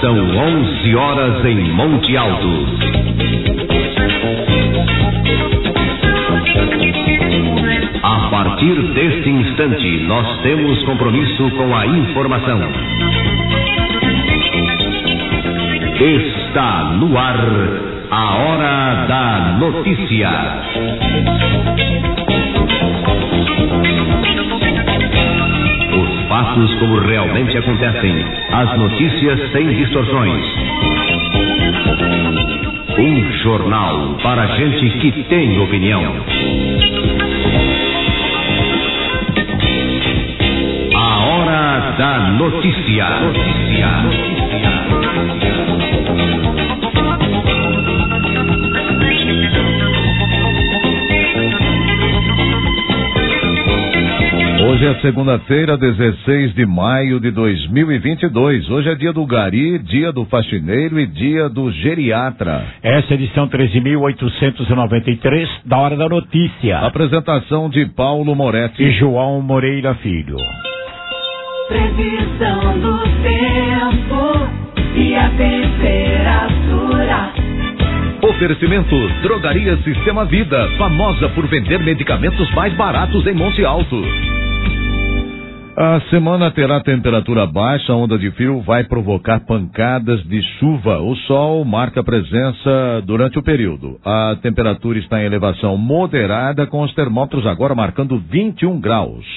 São 11 horas em Monte Alto. A partir deste instante, nós temos compromisso com a informação. Está no ar a Hora da Notícia. Os fatos como realmente acontecem, as notícias sem distorções. Um jornal para gente que tem opinião. A Hora da Notícia. Hoje é segunda-feira, 16 de maio de 2022. Hoje é dia do gari, dia do faxineiro e dia do geriatra. Essa é a edição 13.893 da Hora da Notícia. Apresentação de Paulo Moretti e João Moreira Filho. Previsão do tempo e a temperatura. Oferecimento Drogaria Sistema Vida, famosa por vender medicamentos mais baratos em Monte Alto. A semana terá temperatura baixa, a onda de frio vai provocar pancadas de chuva. O sol marca presença durante o período. A temperatura está em elevação moderada, com os termômetros agora marcando 21 graus.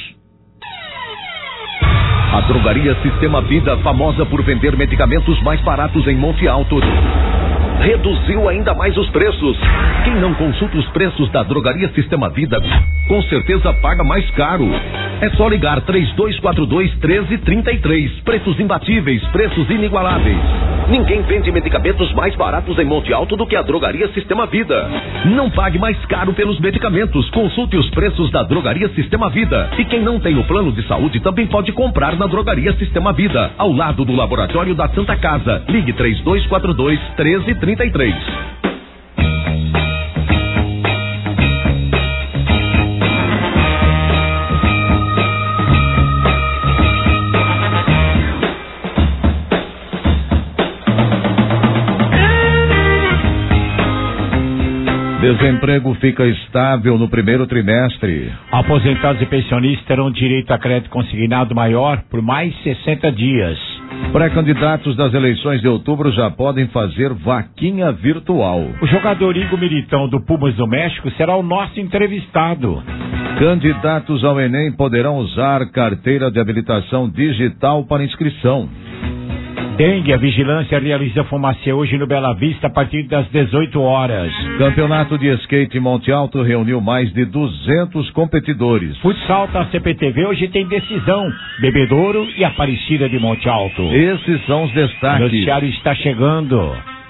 A Drogaria Sistema Vida, famosa por vender medicamentos mais baratos em Monte Alto, reduziu ainda mais os preços. Quem não consulta os preços da Drogaria Sistema Vida, com certeza paga mais caro. É só ligar 3242-1333. Preços imbatíveis, preços inigualáveis. Ninguém vende medicamentos mais baratos em Monte Alto do que a Drogaria Sistema Vida. Não pague mais caro pelos medicamentos. Consulte os preços da Drogaria Sistema Vida. E quem não tem o plano de saúde também pode comprar na Drogaria Sistema Vida, ao lado do Laboratório da Santa Casa. Ligue 3242-1333. Desemprego fica estável no primeiro trimestre. Aposentados e pensionistas terão direito a crédito consignado maior por mais 60 dias. Pré-candidatos das eleições de outubro já podem fazer vaquinha virtual. O jogador Igor Militão do Pumas do México será o nosso entrevistado. Candidatos ao Enem poderão usar carteira de habilitação digital para inscrição. Dengue, a vigilância realiza fumacê hoje no Bela Vista a partir das 18 horas. Campeonato de skate Monte Alto reuniu mais de 200 competidores. Futsal da CPTV hoje tem decisão. Bebedouro e Aparecida de Monte Alto. Esses são os destaques. O noticiário está chegando.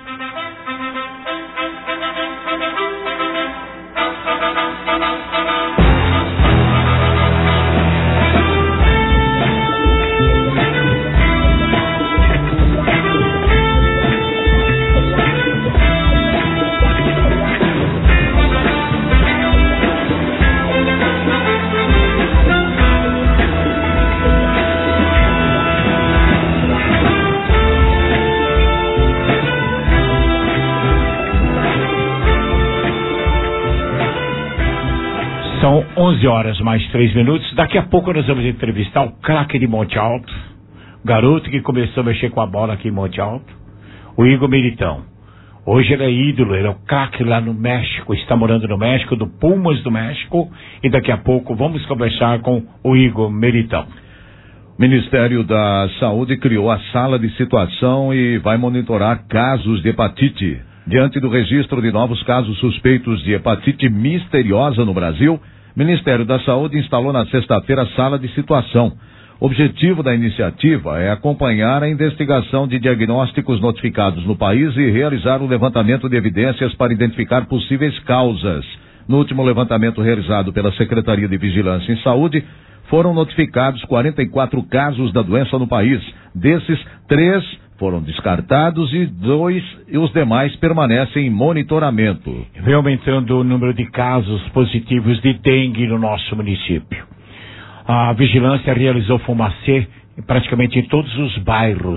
São 11 horas mais 3 minutos. Daqui a pouco nós vamos entrevistar o craque de Monte Alto, garoto que começou a mexer com a bola aqui em Monte Alto, o Igor Militão. Hoje ele é ídolo, ele é o craque lá no México, está morando no México, do Pumas do México, e daqui a pouco vamos conversar com o Igor Militão. O Ministério da Saúde criou a sala de situação e vai monitorar casos de hepatite. Diante do registro de novos casos suspeitos de hepatite misteriosa no Brasil, o Ministério da Saúde instalou na sexta-feira a sala de situação. O objetivo da iniciativa é acompanhar a investigação de diagnósticos notificados no país e realizar um levantamento de evidências para identificar possíveis causas. No último levantamento realizado pela Secretaria de Vigilância em Saúde, foram notificados 44 casos da doença no país. Desses, 3 foram descartados e os demais permanecem em monitoramento. Vem aumentando o número de casos positivos de dengue no nosso município. A vigilância realizou fumacê praticamente em todos os bairros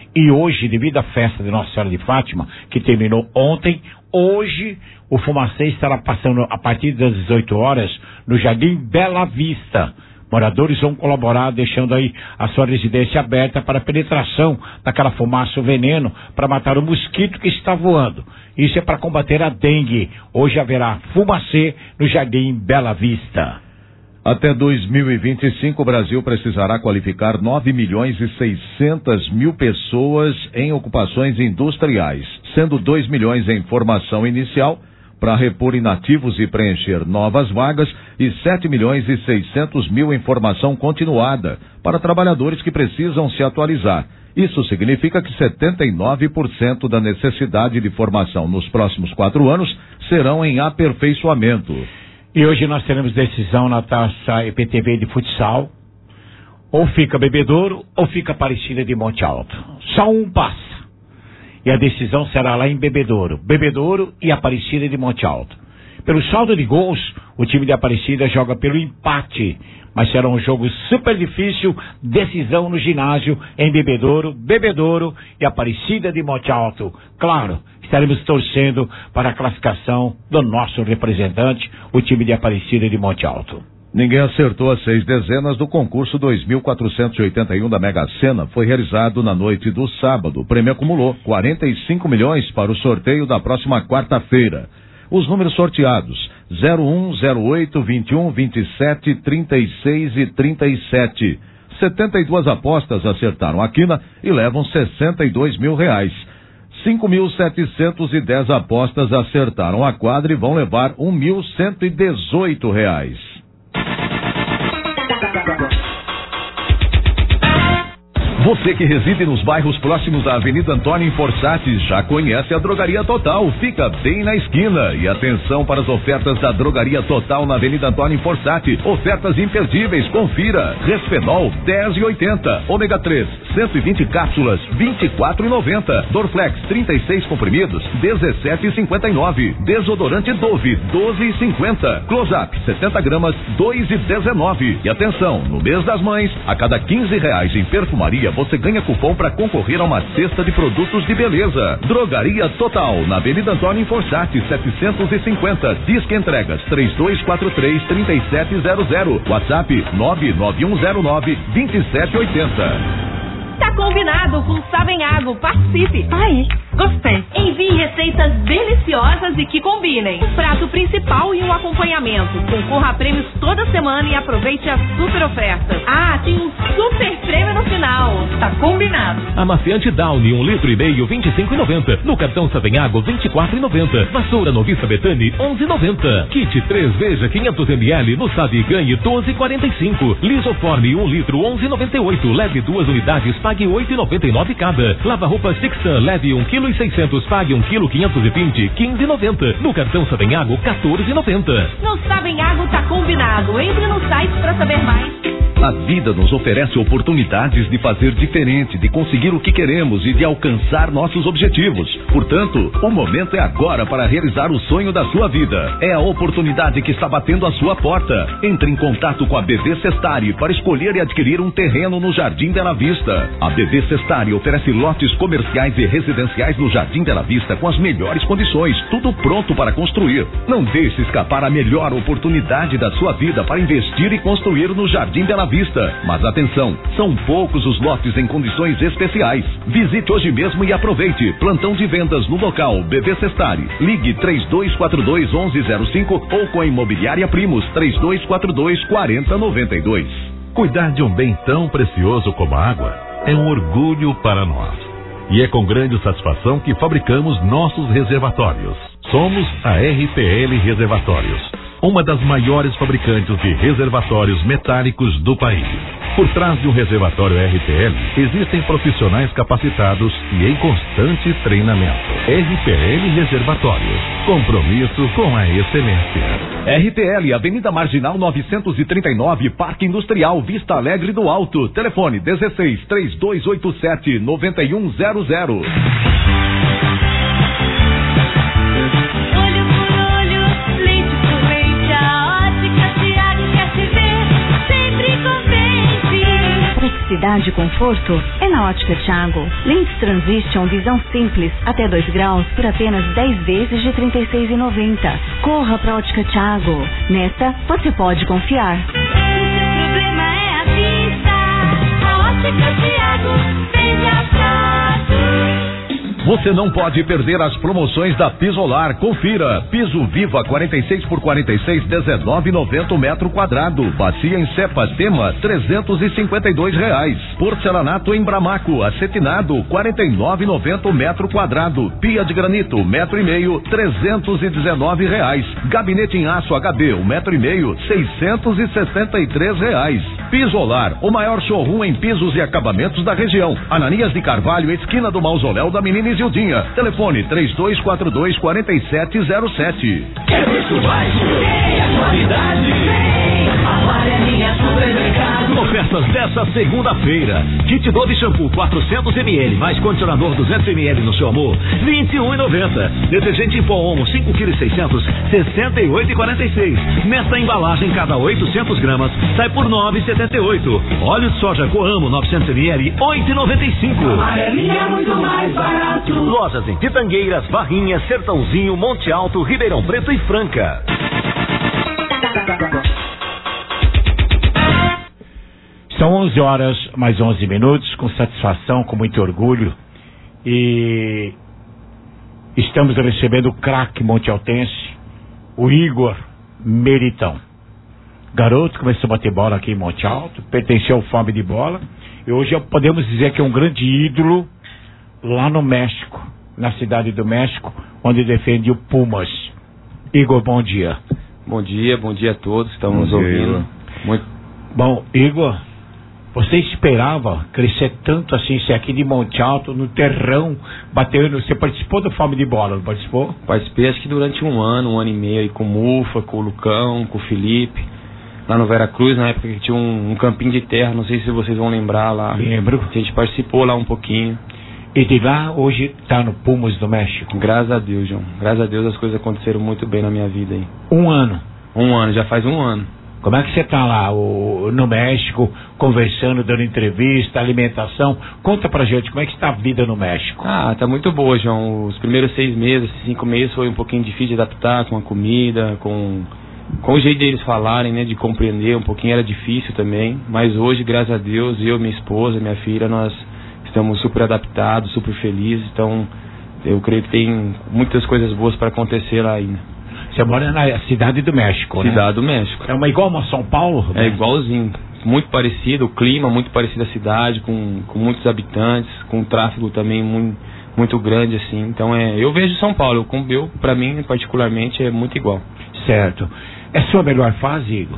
E hoje, devido à festa de Nossa Senhora de Fátima, que terminou ontem, hoje o Fumacê estará passando a partir das 18 horas no Jardim Bela Vista. Moradores vão colaborar deixando aí a sua residência aberta para a penetração daquela fumaça ou veneno para matar o mosquito que está voando. Isso é para combater a dengue. Hoje haverá Fumacê no Jardim Bela Vista. Até 2025, o Brasil precisará qualificar 9.600.000 pessoas em ocupações industriais, sendo 2 milhões em formação inicial para repor inativos e preencher novas vagas e 7.600.000 em formação continuada para trabalhadores que precisam se atualizar. Isso significa que 79% da necessidade de formação nos próximos 4 anos serão em aperfeiçoamento. E hoje nós teremos decisão na Taça EPTV de futsal. Ou fica Bebedouro ou fica Aparecida de Monte Alto. Só um passa. E a decisão será lá em Bebedouro. Bebedouro e Aparecida de Monte Alto. Pelo saldo de gols, o time de Aparecida joga pelo empate. Mas será um jogo super difícil, decisão no ginásio em Bebedouro e Aparecida de Monte Alto. Claro, estaremos torcendo para a classificação do nosso representante, o time de Aparecida de Monte Alto. Ninguém acertou as 6 dezenas do concurso 2.481 da Mega Sena. Foi realizado na noite do sábado. O prêmio acumulou 45 milhões para o sorteio da próxima quarta-feira. Os números sorteados: 01, 08, 21, 27, 36 e 37. 72 apostas acertaram a quina e levam R$62 mil. 5.710 apostas acertaram a quadra e vão levar R$1.118. Você que reside nos bairros próximos da Avenida Antônio Forçati já conhece a Drogaria Total, fica bem na esquina. E atenção para as ofertas da Drogaria Total na Avenida Antônio Forçati, ofertas imperdíveis, confira. Resfenol 10,80, ômega 3 120 cápsulas 24,90, Dorflex 36 comprimidos 17,59, desodorante Dove 12,50, Close-Up 70 gramas 2,19. E atenção, no mês das mães, a cada R$15 em perfumaria você ganha cupom para concorrer a uma cesta de produtos de beleza. Drogaria Total, na Avenida Antônio Forçati, 750. Disque entregas 3243-3700. WhatsApp 99109-2780. Tá combinado com Savenhago, participe. Ai, gostei. Envie receitas deliciosas e que combinem. Um prato principal e um acompanhamento. Concorra a prêmios toda semana e aproveite as super ofertas. Ah, tem um super prêmio no final. Tá combinado. Amaciante Downy, 1,5 litro, R$25,90. No cartão Savenhago, R$24,90. Vassoura Novista Betani, R$11,90. Kit 3 Veja 500 ml no Sabe e Ganhe, R$12,45. Lisoforme 1 litro, R$11,98. Leve 2 unidades, pague R$8,99 cada. Lava-roupas Tixan, leve 1,6 kg, pague 1,520 kg, R$15,90. No cartão Savenhago, R$14,90. No Savenhago tá combinado. Entre no site para saber mais. A vida nos oferece oportunidades de fazer diferente, de conseguir o que queremos e de alcançar nossos objetivos. Portanto, o momento é agora para realizar o sonho da sua vida. É a oportunidade que está batendo a sua porta. Entre em contato com a BV Sestari para escolher e adquirir um terreno no Jardim Bela Vista. A BV Sestari oferece lotes comerciais e residenciais no Jardim Bela Vista com as melhores condições, tudo pronto para construir. Não deixe escapar a melhor oportunidade da sua vida para investir e construir no Jardim Bela Vista. Mas atenção, são poucos os lotes em condições especiais. Visite hoje mesmo e aproveite. Plantão de vendas no local BV Sestari. Ligue 3242-1105 ou com a Imobiliária Primos 3242-4092. Cuidar de um bem tão precioso como a água é um orgulho para nós. E é com grande satisfação que fabricamos nossos reservatórios. Somos a RPL Reservatórios, uma das maiores fabricantes de reservatórios metálicos do país. Por trás de um reservatório RPL, existem profissionais capacitados e em constante treinamento. RPL Reservatórios, compromisso com a excelência. RPL, Avenida Marginal 939, Parque Industrial, Vista Alegre do Alto. Telefone 16-3287-9100. qualidade e conforto é na Ótica Thiago. Lentes Transition visão simples até 2 graus por apenas 10 vezes de R$ 36,90. Corra pra Ótica Thiago. Nessa, você pode confiar. O seu problema é a vista. A Ótica Thiago vende a prazo. Você não pode perder as promoções da Pisolar. Confira. Piso Viva 46 por 46, R$19,90 metro quadrado. Bacia em cepa Tema, R$352. Porcelanato em Bramaco, acetinado, R$49,90 metro quadrado. Pia de granito, 1,5 metro, R$319. Gabinete em aço HB, 1,5 metro, R$663. Pisolar, o maior showroom em pisos e acabamentos da região. Ananias de Carvalho, esquina do Mausoléu da Menina Isildinha. Telefone 3242-4707. Quer preço baixo? Tem a qualidade. Amarelinha Supermercado. Ofertas dessa segunda-feira. Kit Dove Shampoo 400 ml mais condicionador 200 ml no seu amor, R$21,90. Detergente em pó Omo 5 kg 600, R$68,46. Nesta embalagem, cada 800 gramas sai por R$9,78. Óleo de soja Coamo 900 ml, R$8,95. Amarelinha é muito mais barato. Lojas em Pitangueiras, Barrinha, Sertãozinho, Monte Alto, Ribeirão Preto e Franca. São 11 horas mais 11 minutos, com satisfação, com muito orgulho. E estamos recebendo o craque montealtense, o Igor Meritão. Garoto começou a bater bola aqui em Monte Alto, pertenceu ao Fome de Bola. E hoje podemos dizer que é um grande ídolo lá no México, na cidade do México, onde defende o Pumas. Igor, bom dia. Bom dia a todos que estão nos ouvindo. Muito bom. Igor, você esperava crescer tanto assim, ser aqui de Monte Alto, no terrão, batendo? Você participou do Fome de Bola, não participou? Participei acho que durante um ano e meio, aí, com o Mufa, com o Lucão, com o Felipe, lá no Veracruz, na época que tinha um campinho de terra, não sei se vocês vão lembrar lá. Lembro. A gente participou lá um pouquinho. E de lá, hoje, tá no Pumas do México? Graças a Deus, João. Graças a Deus as coisas aconteceram muito bem na minha vida aí. Um ano? Já faz um ano. Como é que você tá lá no México, conversando, dando entrevista, alimentação? Conta pra gente, como é que está a vida no México? Tá muito boa, João. Os primeiros 6 meses, 5 meses foi um pouquinho difícil de adaptar com a comida, com o jeito deles falarem, né, de compreender um pouquinho, era difícil também. Mas hoje, graças a Deus, eu, minha esposa, minha filha, nós estamos super adaptados, super felizes. Então, eu creio que tem muitas coisas boas para acontecer lá ainda. Você mora na cidade do México, né? Cidade do México. É igual a São Paulo? É igualzinho. Muito parecido, o clima muito parecido à cidade, com muitos habitantes, com um tráfego também muito grande, assim. Então, eu vejo São Paulo, para mim, particularmente, é muito igual. Certo. É sua melhor fase, Igor?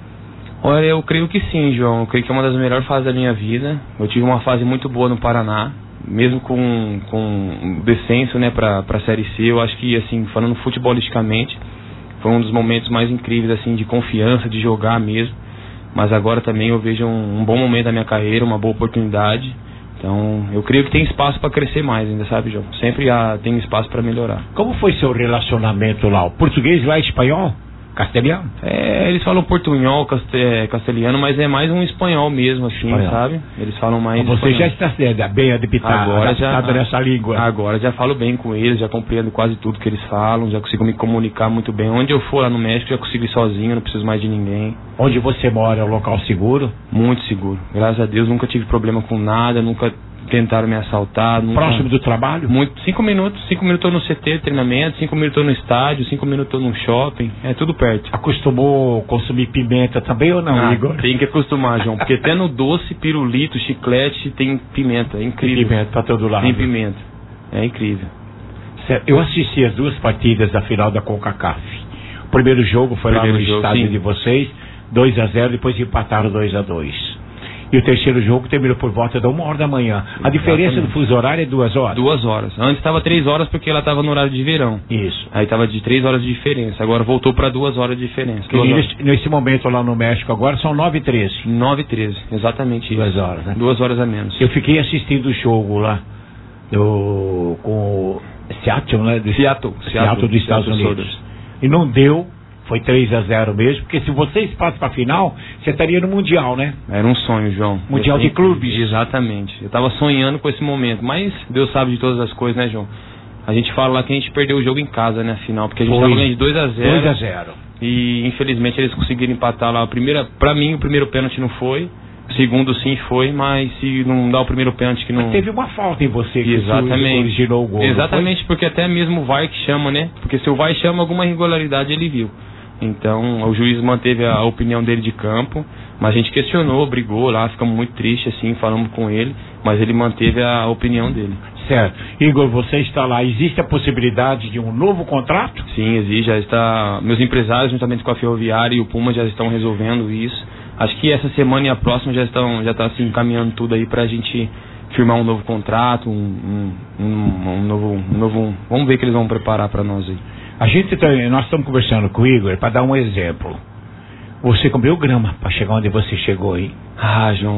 Olha, eu creio que sim, João. Eu creio que é uma das melhores fases da minha vida. Eu tive uma fase muito boa no Paraná, mesmo com descenso, né, pra Série C. Eu acho que, assim, falando futebolisticamente, foi um dos momentos mais incríveis, assim, de confiança, de jogar mesmo. Mas agora também eu vejo um bom momento da minha carreira, uma boa oportunidade. Então, eu creio que tem espaço para crescer mais ainda, sabe, João? Sempre tem espaço para melhorar. Como foi seu relacionamento lá? O português lá é espanhol? Castelhano? Eles falam portunhol, castelhano, mas é mais um espanhol mesmo, assim, sabe? Eles falam mais Você espanhol. Já está bem adaptado nessa língua. Agora já falo bem com eles, já compreendo quase tudo que eles falam, já consigo me comunicar muito bem. Onde eu for lá no México, já consigo ir sozinho, não preciso mais de ninguém. Onde você mora é um local seguro? Muito seguro. Graças a Deus, nunca tive problema com nada, nunca tentaram me assaltar. Próximo do trabalho? 5 minutos no CT, treinamento, 5 minutos no estádio, 5 minutos no shopping, é tudo perto. Acostumou consumir pimenta também ou não, Igor? Tem que acostumar, João, porque até no doce, pirulito, chiclete tem pimenta, é incrível. Tem pimenta pra todo lado. Tem pimenta, é incrível. Eu assisti as 2 partidas da final da CONCACAF. O primeiro jogo foi lá no estádio de vocês, 2-0, depois empataram 2-2. E o terceiro jogo terminou por volta da 1h da manhã. A diferença do fuso horário é 2 horas? 2 horas. Antes estava 3 horas porque ela estava no horário de verão. Isso. Aí estava de 3 horas de diferença. Agora voltou para 2 horas de diferença. Nesse momento lá no México agora são 9h13. 9h13, exatamente isso. 2 horas, né? 2 horas a menos. Eu fiquei assistindo o jogo lá com o Seattle, né? Seattle dos Estados Unidos. E não deu Foi 3-0 mesmo, porque se vocês passam pra final, você estaria no Mundial, né? Era um sonho, João. Mundial de clubes. Exatamente. Eu tava sonhando com esse momento, mas Deus sabe de todas as coisas, né, João? A gente fala lá que a gente perdeu o jogo em casa, né, final, porque a gente tava ganhando de 2-0. 2-0. E infelizmente eles conseguiram empatar lá. Pra mim, o primeiro pênalti não foi. O segundo sim foi, mas se não dá o primeiro pênalti que não... Mas teve uma falta em você que exatamente originou o gol. Exatamente, porque até mesmo o VAR que chama, né? Porque se o VAR chama alguma irregularidade, ele viu. Então o juiz manteve a opinião dele de campo, mas a gente questionou, brigou lá, ficamos muito tristes assim, falamos com ele, mas ele manteve a opinião dele. Certo. Igor, você está lá, existe a possibilidade de um novo contrato? Sim, existe, já está. Meus empresários, juntamente com a Ferroviária e o Puma, já estão resolvendo isso. Acho que essa semana e a próxima já está assim, encaminhando tudo aí pra gente firmar um novo contrato, um novo. Vamos ver o que eles vão preparar pra nós aí. Nós estamos conversando com o Igor para dar um exemplo. Você comeu grama para chegar onde você chegou aí? Ah, João,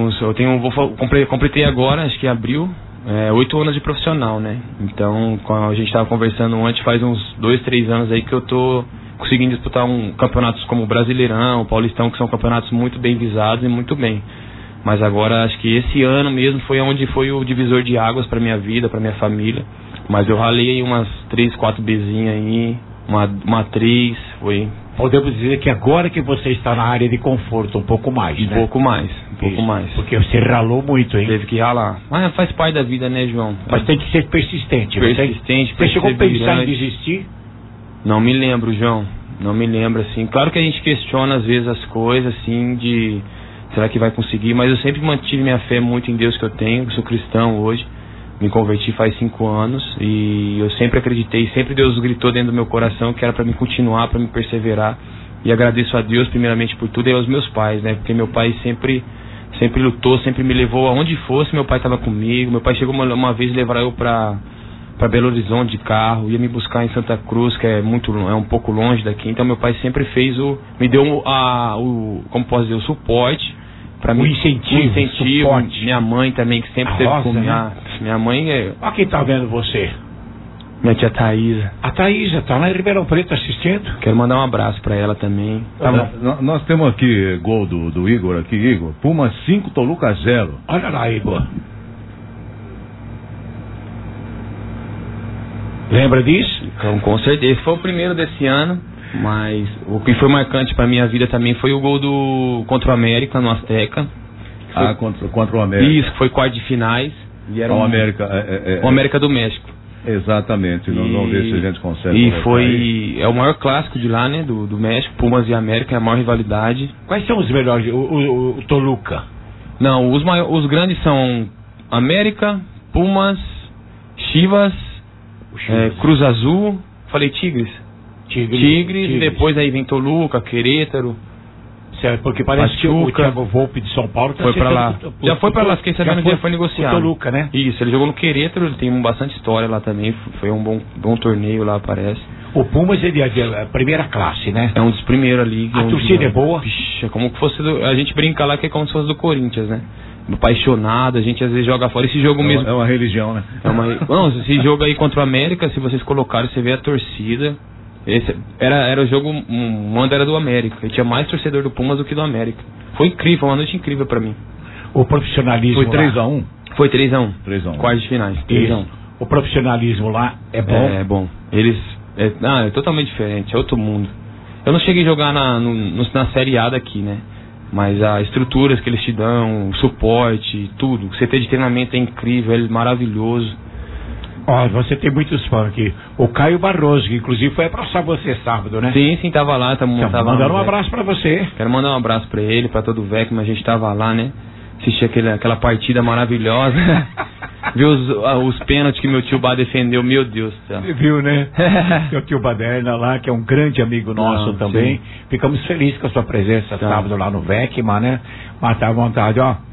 completei agora, acho que em abril, 8 anos de profissional, né? Então, a gente estava conversando antes, faz uns 2, 3 anos aí que eu tô conseguindo disputar campeonatos como o Brasileirão, o Paulistão, que são campeonatos muito bem visados e muito bem. Mas agora acho que esse ano mesmo foi onde foi o divisor de águas para minha vida, para minha família. Mas eu ralei aí umas 3, 4 bezinhas aí, uma 3, foi... Podemos dizer que agora que você está na área de conforto, um pouco mais, né? Um pouco mais. Porque você ralou muito, hein? Teve que ralar. Mas faz parte da vida, né, João? Mas tem que ser persistente. Você chegou a pensar em desistir? Não me lembro, João. Não me lembro, assim. Claro que a gente questiona, às vezes, as coisas, assim, de... Será que vai conseguir? Mas eu sempre mantive minha fé muito em Deus que eu tenho. Eu sou cristão hoje. Me converti faz 5 anos. E eu sempre acreditei. Sempre Deus gritou dentro do meu coração que era para me continuar, para me perseverar. E agradeço a Deus, primeiramente, por tudo. E aos meus pais, né? Porque meu pai sempre lutou, sempre me levou aonde fosse. Meu pai estava comigo. Meu pai chegou uma vez levar eu para Belo Horizonte de carro, ia me buscar em Santa Cruz, que é um pouco longe daqui. Então meu pai sempre me deu como posso dizer, o suporte para mim, incentivo. Suporte. Minha mãe também, que sempre teve comigo. Né? Minha mãe é... Olha quem tá vendo você. Minha tia Thaísa. A Thaísa tá lá em Ribeirão Preto assistindo. Quero mandar um abraço para ela também. Nós temos aqui gol do Igor aqui, Igor. Puma 5, Toluca 0. Olha lá, Igor. Lembra disso? Então, com certeza. Foi o primeiro desse ano, mas o que foi marcante pra minha vida também foi o gol contra o América, no Azteca. Contra o América. Isso, foi quarto de finais. E era o América. O América do México. Exatamente, vamos ver se a gente consegue. E foi o maior clássico de lá, né, do México, Pumas e América, é a maior rivalidade. Quais são os melhores? O Toluca? Não, os grandes são América, Pumas, Chivas, Cruz Azul, falei Tigres, e depois aí vem Toluca, Querétaro. Certo, porque parece que o Thiago Volpe de São Paulo foi pra lá. Já foi pra lá, fiquei sabendo que já foi negociado. O Toluca, né? Isso, ele jogou no Querétaro, ele tem bastante história lá também, foi um bom torneio lá, parece. O Pumas ele é a primeira classe, né? É um dos primeiros ali. A torcida é boa? Pixa, como que fosse a gente brinca lá que é como se fosse do Corinthians, né? Apaixonado, a gente às vezes joga fora. Esse jogo mesmo... É uma religião, né? Não, esse jogo aí contra o América, se vocês colocarem, você vê a torcida. Esse era o jogo, o mando era do América. E tinha mais torcedor do Pumas do que do América. Foi incrível, uma noite incrível pra mim. O profissionalismo foi 3-1? Foi 3-1. 3-1. Quartos de finais. 3-1. O profissionalismo lá é bom? É bom. Eles... é totalmente diferente, é outro mundo. Eu não cheguei a jogar na Série A daqui, né? Mas as estruturas que eles te dão, o suporte, tudo. O CT de treinamento é incrível, é maravilhoso. Você tem muitos fãs aqui. O Caio Barroso, que inclusive foi abraçar você sábado, né? Sim, tava lá. Tava mandando um abraço pra você. Quero mandar um abraço pra ele, pra todo o VEC, mas a gente tava lá, né? Assisti aquela partida maravilhosa. Viu os pênaltis que meu tio Bá defendeu, meu Deus do céu. Viu, né? Meu tio Baderna lá, que é um grande amigo nosso também. Sim. Ficamos felizes com a sua presença sábado lá no VEC, né? Matar à vontade,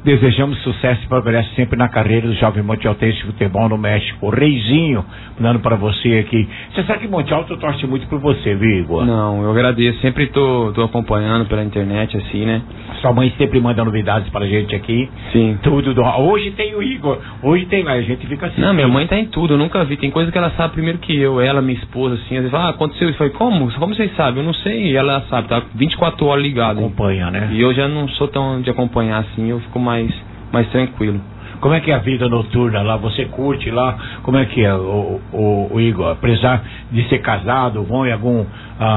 Desejamos sucesso e progresso sempre na carreira do jovem Monte Altense de futebol no México. Reizinho, dando para você aqui. Você sabe que Monte Alto torce muito por você, viu, Igor? Não, eu agradeço. Sempre tô acompanhando pela internet, assim, né? Sua mãe sempre manda novidades pra gente aqui. Sim. Tudo. Hoje tem o Igor, hoje tem lá, a gente fica assim. Não, minha mãe tá em tudo, eu nunca vi. Tem coisa que ela sabe primeiro que eu. Ela, minha esposa, assim, às vezes fala, aconteceu isso. Eu falei, como vocês sabem? Eu não sei. E ela sabe, tá 24 horas ligada. Acompanha, né? E eu já não sou tão de acompanhar assim, eu fico mais tranquilo. Como é que é a vida noturna lá? Você curte lá? Como é que é, o Igor? Apesar de ser casado, vão em algum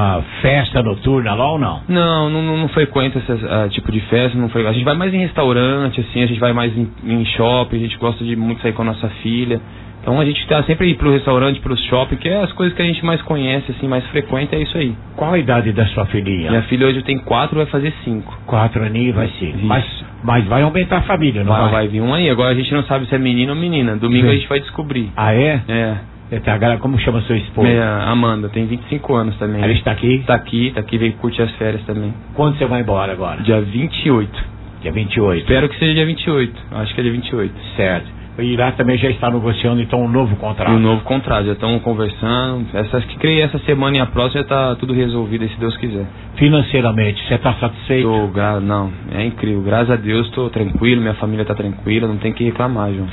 festa noturna lá ou não? Não frequenta esse tipo de festa. A gente vai mais em restaurante, assim, a gente vai mais em shopping, a gente gosta de muito sair com a nossa filha. Então a gente tá sempre ir pro restaurante, pro shopping, que é as coisas que a gente mais conhece, assim, mais frequenta, é isso aí. Qual a idade da sua filhinha? Minha filha hoje tem 4, vai fazer 5. 4 aninhos vai ser. Mas vai aumentar a família, não vai? Vai vir um aí. Agora a gente não sabe se é menino ou menina. Domingo a gente vai descobrir. Ah, é? É. Como chama sua esposa? Amanda, tem 25 anos também. Ela está aqui? Tá aqui, veio curtir as férias também. Quando você vai embora agora? Dia 28. Dia 28. Espero que seja dia 28. Acho que é dia 28. Certo. E lá também já está negociando então um novo contrato. Um novo contrato, já estão conversando. Creio essa semana e a próxima já está tudo resolvido, se Deus quiser. Financeiramente, você está satisfeito? Não, é incrível. Graças a Deus estou tranquilo, minha família está tranquila, não tem que reclamar, João.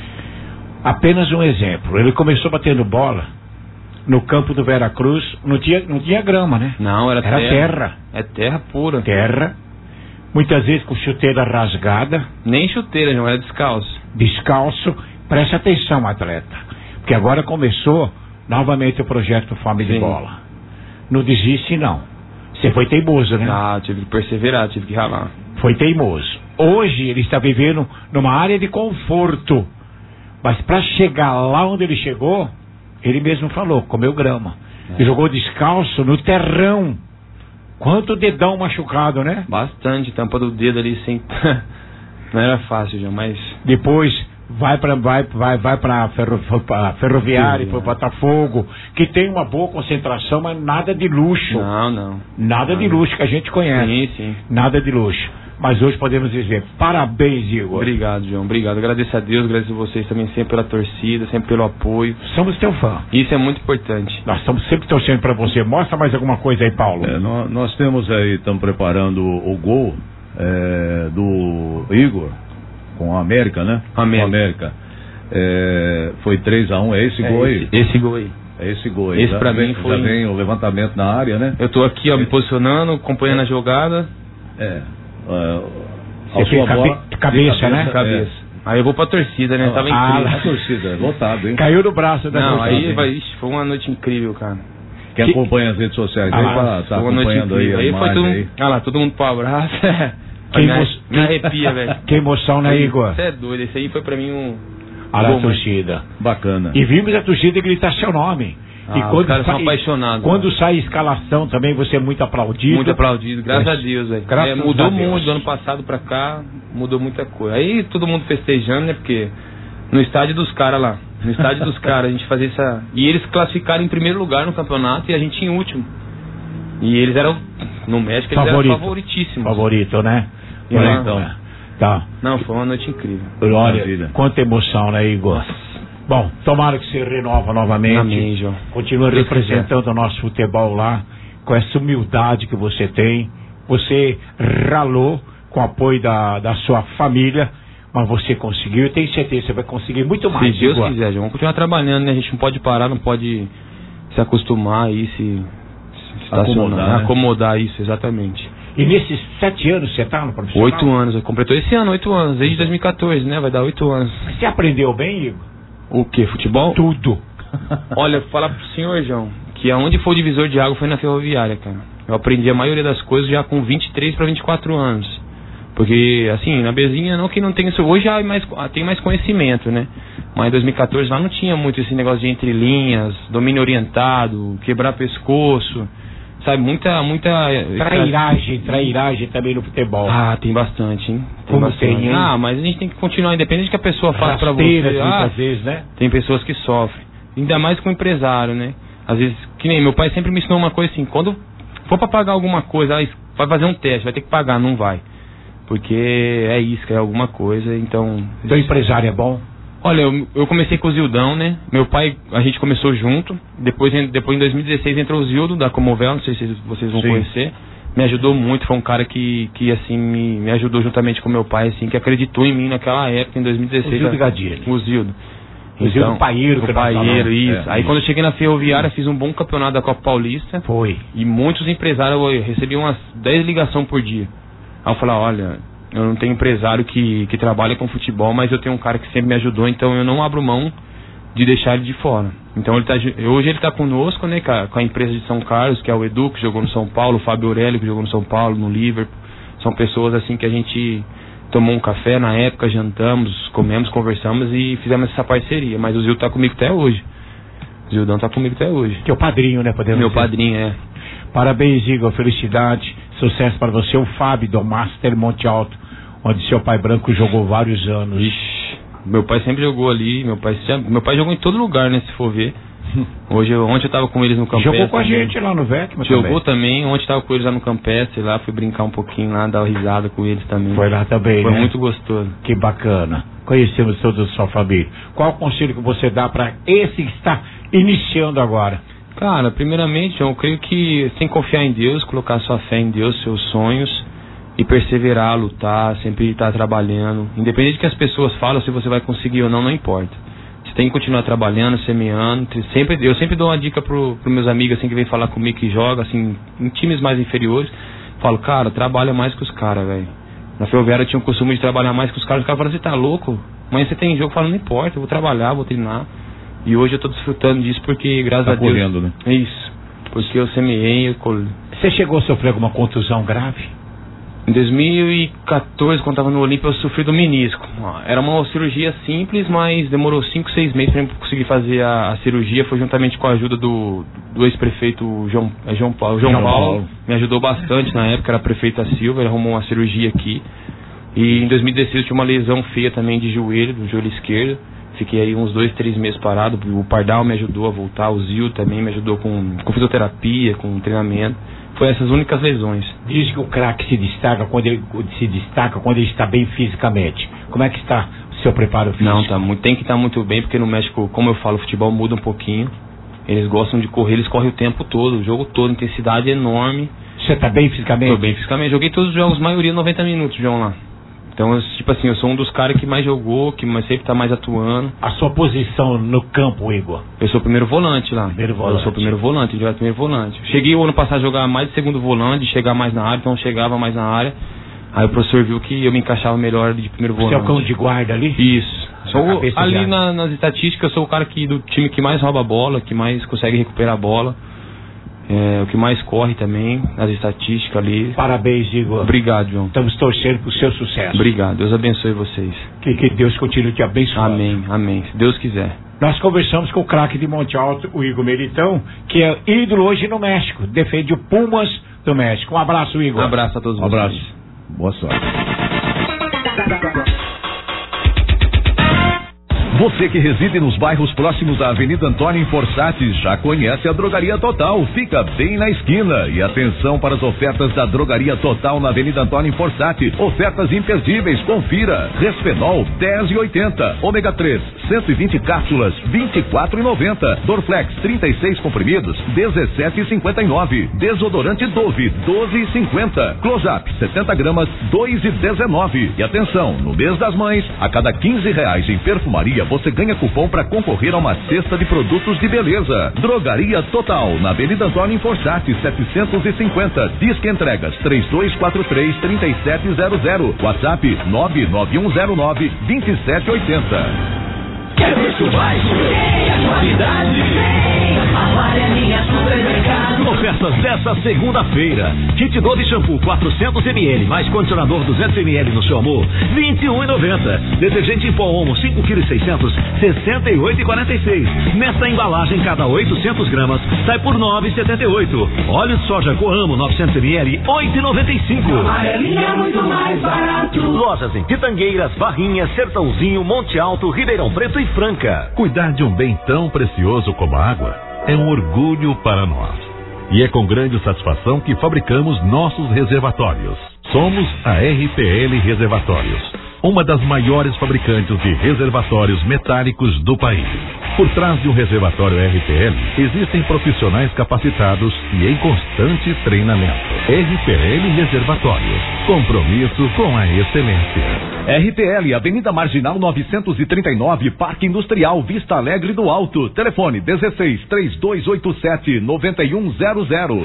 Apenas um exemplo. Ele começou batendo bola no campo do Veracruz, não tinha grama, né? Não, era terra. É terra pura. Terra. Muitas vezes com chuteira rasgada. Nem chuteira, João, era descalço. Descalço. Preste atenção, atleta, porque agora começou novamente o projeto Fome de Bola. Não desiste, não. Você foi teimoso, né? Tive que perseverar, tive que ralar. Foi teimoso. Hoje ele está vivendo numa área de conforto, mas para chegar lá onde ele chegou, ele mesmo falou, comeu grama. Ele jogou descalço no terrão. Quanto dedão machucado, né? Bastante, tampa do dedo ali sem... Não era fácil, João, mas... Depois... Vai para Ferroviária, foi para Botafogo, que tem uma boa concentração, mas nada de luxo. Não. Nada de luxo que a gente conhece. Sim. Nada de luxo. Mas hoje podemos dizer, parabéns, Igor. Obrigado, João, obrigado. Agradeço a Deus, agradeço a vocês também sempre pela torcida, sempre pelo apoio. Somos teu fã. Isso é muito importante. Nós estamos sempre torcendo para você. Mostra mais alguma coisa aí, Paulo. Nós temos aí, estamos preparando o gol do Igor. Com a América, né? América. Foi 3-1, é esse gol aí? Esse gol aí. É esse gol aí. Esse pra mim foi... Já vem o levantamento na área, né? Eu tô aqui, me posicionando, acompanhando a jogada. Você fez cabeça, né? Cabeça. Aí eu vou pra torcida, né? Tava incrível. A torcida, lotado, hein? Caiu no braço da torcida. Aí foi uma noite incrível, cara. Quem acompanha as redes sociais aí tá acompanhando aí. Foi todo mundo pro abraço. Me arrepia, velho. Que emoção, né, Igor? Você é doido, esse aí foi pra mim a torcida. Bacana. E vimos a torcida gritar seu nome. E os caras são apaixonados. Quando sai a escalação também, você é muito aplaudido. Muito aplaudido, graças a Deus, velho. Mudou muito do ano passado pra cá, mudou muita coisa. Aí todo mundo festejando, né, porque no estádio dos caras lá, a gente fazia essa... E eles classificaram em primeiro lugar no campeonato e a gente em último. E eles eram, no México, eles eram favoritíssimos. Favorito, né? Então. Tá. Não, foi uma noite incrível. Olha, quanta emoção, né, Igor? Nossa. Bom, tomara que você renova novamente. Amém, João. Continua representando o nosso futebol lá, com essa humildade que você tem. Você ralou com o apoio da sua família, mas você conseguiu. Eu tenho certeza que você vai conseguir muito mais. Se Deus quiser, João. Vamos continuar trabalhando, né? A gente não pode parar, não pode se acostumar e se acomodar isso, exatamente. E nesses 7 anos você tá no profissional? 8 anos, completou esse ano, 8 anos, desde 2014, né? Vai dar 8 anos. Você aprendeu bem, Igor? O que? Futebol? Tudo. Olha, falar pro senhor, João, que aonde foi o divisor de água foi na Ferroviária, cara. Eu aprendi a maioria das coisas já com 23 para 24 anos. Porque, assim, na Bezinha não que não tem isso. Hoje já tem mais conhecimento, né? Mas em 2014 lá não tinha muito esse negócio de entrelinhas, domínio orientado, quebrar pescoço. Sabe, muita... Trairagem também no futebol. Tem bastante, hein? Como bastante. Tem, hein? Mas a gente tem que continuar, independente que a pessoa faça pra você. Muitas vezes, né? Tem pessoas que sofrem. Ainda mais com o empresário, né? Às vezes, que nem meu pai sempre me ensinou uma coisa assim, quando for pra pagar alguma coisa, vai fazer um teste, vai ter que pagar, não vai. porque é isca, é alguma coisa, então... Teu empresário é bom? Olha, eu comecei com o Zildão, né? Meu pai, a gente começou junto. Depois em 2016 entrou o Zildo da Comovel, não sei se vocês vão conhecer. Me ajudou muito, foi um cara que assim, me ajudou juntamente com meu pai, assim, que acreditou em mim naquela época, em 2016. O Zildo Gadelha. O Zildo. O Zildo Paieiro. O Paieiro, isso. Aí quando eu cheguei na Ferroviária, fiz um bom campeonato da Copa Paulista. Foi. E muitos empresários, eu recebi umas 10 ligações por dia. Aí eu falei, olha... Eu não tenho empresário que trabalha com futebol, mas eu tenho um cara que sempre me ajudou, então eu não abro mão de deixar ele de fora. Então hoje ele está conosco, né, com a empresa de São Carlos, que é o Edu, que jogou no São Paulo, o Fábio Aurélio, que jogou no São Paulo, no Liverpool. São pessoas assim que a gente tomou um café na época, jantamos, comemos, conversamos e fizemos essa parceria. Mas o Zildo está comigo até hoje. O Zildão está comigo até hoje. Que é o padrinho, né? Meu padrinho, é. Parabéns, Igor, felicidade, sucesso para você. O Fábio do Master Monte Alto, onde seu pai branco jogou vários anos. Ixi, meu pai sempre jogou ali, meu pai jogou em todo lugar, né, se for ver. Ontem eu tava com eles no Campestre. Jogou com a gente lá no VEC, mas jogou também. Ontem tava com eles lá no Campestre, lá fui brincar um pouquinho lá, dar uma risada com eles também. Foi lá também, Foi né? muito gostoso. Que bacana. Conhecemos toda a sua família. Qual o conselho que você dá para esse que está iniciando agora? Cara, primeiramente, eu creio que sem confiar em Deus, colocar sua fé em Deus, seus sonhos e perseverar, lutar, sempre estar trabalhando. Independente do que as pessoas falam, se você vai conseguir ou não, não importa. Você tem que continuar trabalhando, semeando. Eu sempre dou uma dica pros meus amigos assim que vem falar comigo, que joga assim em times mais inferiores. Falo, cara, trabalha mais que os caras, velho. Na Ferroviária eu tinha o costume de trabalhar mais que os caras. Os caras falam, você tá louco? Amanhã você tem jogo. Eu falo, não importa, eu vou trabalhar, vou treinar. E hoje eu tô desfrutando disso porque, graças a Deus... colhendo, né? É isso. Porque eu semeei, eu colhi. Você chegou a sofrer alguma contusão grave? Em 2014, quando estava no Olímpia, eu sofri do menisco. Era uma cirurgia simples, mas demorou 5, 6 meses para eu conseguir fazer a cirurgia. Foi juntamente com a ajuda do ex-prefeito João Paulo. Me ajudou bastante na época, era prefeito da Silva, ele arrumou uma cirurgia aqui. E em 2016 eu tinha uma lesão feia também de joelho, do joelho esquerdo. Fiquei aí uns 2, 3 meses parado. O Pardal me ajudou a voltar, o Zil também me ajudou com fisioterapia, com treinamento. Foi essas únicas lesões. Diz que o craque se destaca quando ele está bem fisicamente. Como é que está o seu preparo físico? Não, tem que estar muito bem, porque no México, como eu falo, o futebol muda um pouquinho. Eles gostam de correr, eles correm o tempo todo, o jogo todo, intensidade enorme. Você está bem fisicamente? Estou bem fisicamente. Joguei todos os jogos, maioria 90 minutos, João, lá. Então, tipo assim, eu sou um dos caras que mais jogou, que sempre tá mais atuando. A sua posição no campo, Igor? Eu sou primeiro volante lá. Primeiro volante. Eu sou primeiro volante, eu jogo primeiro volante. Cheguei o ano passado a jogar mais de segundo volante, chegar mais na área, então eu chegava mais na área. Aí o professor viu que eu me encaixava melhor de primeiro volante. Você é o cão de guarda ali? Isso. Ali nas estatísticas, eu sou o cara do time que mais rouba a bola, que mais consegue recuperar a bola. O que mais corre também, nas estatísticas ali. Parabéns, Igor. Obrigado, João. Estamos torcendo pro seu sucesso. Obrigado, Deus abençoe vocês. Que Deus continue te abençoando. Amém, amém, se Deus quiser. Nós conversamos com o craque de Monte Alto, o Igor Meritão, que é ídolo hoje no México, defende o Pumas do México. Um abraço, Igor. Um abraço a todos vocês. Um abraço. Boa sorte. Você que reside nos bairros próximos da Avenida Antônio Forçati já conhece a Drogaria Total. Fica bem na esquina. E atenção para as ofertas da Drogaria Total na Avenida Antônio Forçati. Ofertas imperdíveis. Confira. Resfenol 10,80. Ômega 3 120 cápsulas 24,90. Dorflex 36 comprimidos 17,59. Desodorante Dove 12,50. Close-up 70 gramas 2,19. E atenção, no mês das mães, a cada R$15 em perfumaria você ganha cupom para concorrer a uma cesta de produtos de beleza. Drogaria Total, na Avenida Antônio Forçati, 750. Disque entregas 3243-3700. WhatsApp 99109-2780. Quer preço baixo? Tem a qualidade. Amarelinha Supermercado. Ofertas dessa segunda-feira. Kit Dove shampoo 400 ml mais condicionador 200 ml no seu amor, R$21,90. Detergente em pó Omo 5 kg 600, R$68,46. Nesta embalagem, cada 800 gramas sai por R$9,78. Óleo de soja Coamo 900 ml, R$8,95. Amarelinha é muito mais barato. Lojas em Pitangueiras, Barrinhas, Sertãozinho, Monte Alto, Ribeirão Preto e Franca. Cuidar de um bem tão precioso como a água é um orgulho para nós. E é com grande satisfação que fabricamos nossos reservatórios. Somos a RPL Reservatórios, uma das maiores fabricantes de reservatórios metálicos do país. Por trás de um reservatório RPL, existem profissionais capacitados e em constante treinamento. RPL Reservatórios, compromisso com a excelência. RPL, Avenida Marginal 939, Parque Industrial, Vista Alegre do Alto. Telefone 16-3287-9100.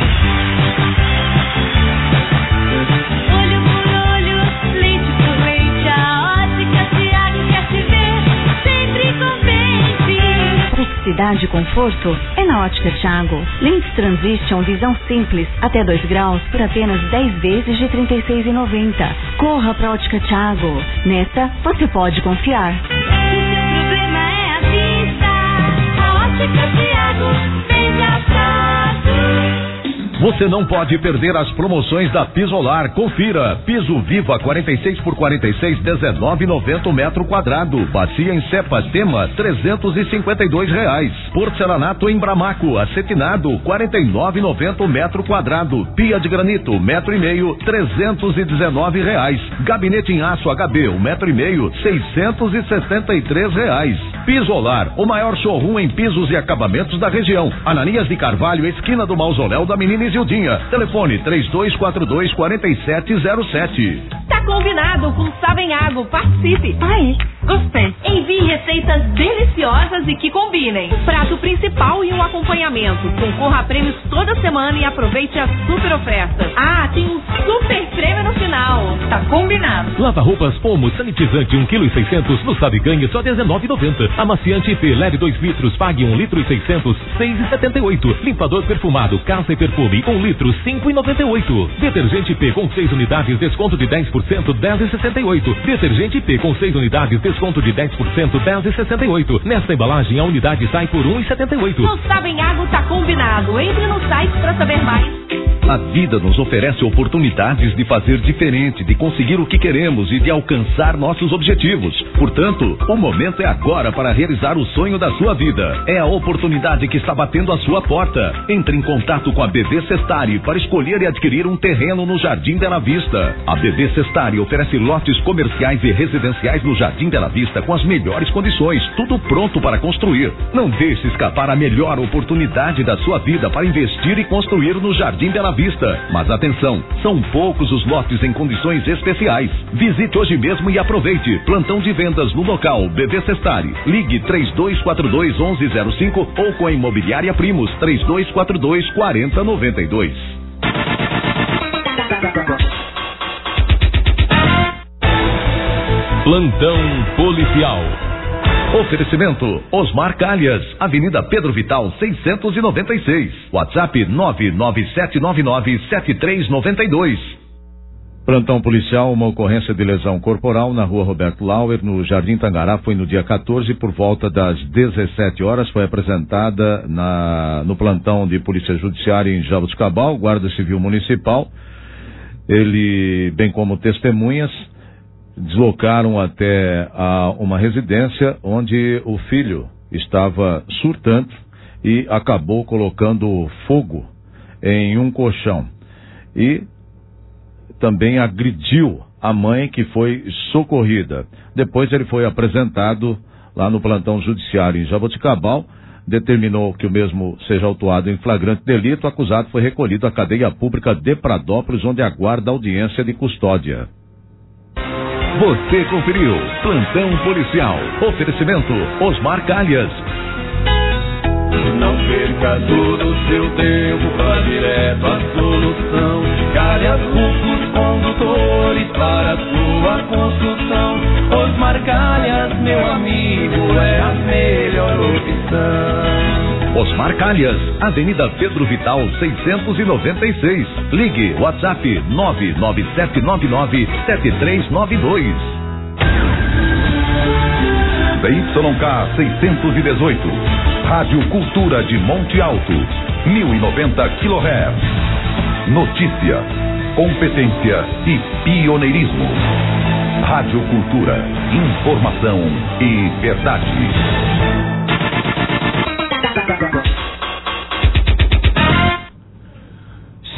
Praticidade e conforto é na Ótica Thiago. Lens Transition Visão Simples até 2 graus por apenas 10 vezes de R$ 36,90. Corra pra Ótica Thiago. Nessa você pode confiar. O problema é a vista. A Ótica Thiago veja foto. Você não pode perder as promoções da Pisolar. Confira. Piso Viva 46 por 46, R$19,90 o metro quadrado. Bacia em cepa tema, R$352. Porcelanato em Bramaco, acetinado, R$49,90 o metro quadrado. Pia de granito, 1,5 metro, R$319. Gabinete em aço HB, 1,5 metro, R$673. Pisolar, o maior showroom em pisos e acabamentos da região. Ananias de Carvalho, esquina do Mausoléu da Menina Isildinha. Telefone 3242-4707. Tá combinado com Savenhago. Participe. Aí, gostei. Envie receitas deliciosas e que combinem. Prato principal e um acompanhamento. Concorra a prêmios toda semana e aproveite as super ofertas. Ah, tem um super prêmio no final. Tá combinado. Lava-roupas Omo sanitizante 1,6 kg no Sabe Ganha só R$19,90. Amaciante IP leve 2 litros, pague 1,6 litro, R$6,78. Limpador perfumado Casa e Perfume 1 litro, R$5,98. Detergente IP com 6 unidades, desconto de 10%, R$10,68. Detergente IP com 6 unidades, desconto de 10%, R$10,68. Nesta embalagem a unidade sai por R$1,78. No Savenhago tá combinado. Entre no site para saber mais. A vida nos oferece oportunidades de fazer diferente, de conseguir o que queremos e de alcançar nossos objetivos. Portanto, o momento é agora para realizar o sonho da sua vida. É a oportunidade que está batendo a sua porta. Entre em contato com a BV Sestari para escolher e adquirir um terreno no Jardim Bela Vista. A BV Sestari oferece lotes comerciais e residenciais no Jardim Bela Vista com as melhores condições, tudo pronto para construir. Não deixe escapar a melhor oportunidade da sua vida para investir e construir no Jardim Bela Vista. Mas atenção, são poucos os lotes em condições especiais. Visite hoje mesmo e aproveite. Plantão de vendas no local BV Sestari. Ligue 3242-1105 ou com a Imobiliária Primos 3242-4092. Plantão Policial. Oferecimento Osmar Calhas, Avenida Pedro Vital 696, WhatsApp 997997392. Plantão policial, uma ocorrência de lesão corporal na rua Roberto Lauer, no Jardim Tangará, foi no dia 14, por volta das 17 horas, foi apresentada no plantão de Polícia Judiciária em Jaboticabal, Guarda Civil Municipal. Ele, bem como testemunhas, deslocaram até uma residência onde o filho estava surtando e acabou colocando fogo em um colchão e também agrediu a mãe, que foi socorrida. Depois ele foi apresentado lá no plantão judiciário em Jaboticabal, determinou que o mesmo seja autuado em flagrante delito. O acusado foi recolhido à cadeia pública de Pradópolis, onde aguarda audiência de custódia. Você conferiu Plantão Policial. Oferecimento Osmar Calhas. Não perca todo o seu tempo, vá direto à solução. Calhas Rufos Condutores para sua construção. Osmar Calhas, meu amigo, é a melhor opção. Osmar Calhas, Avenida Pedro Vital 696. Ligue WhatsApp 997997392. ZYK 618. Rádio Cultura de Monte Alto, 1090 kHz. Notícia, competência e pioneirismo. Rádio Cultura, informação e verdade.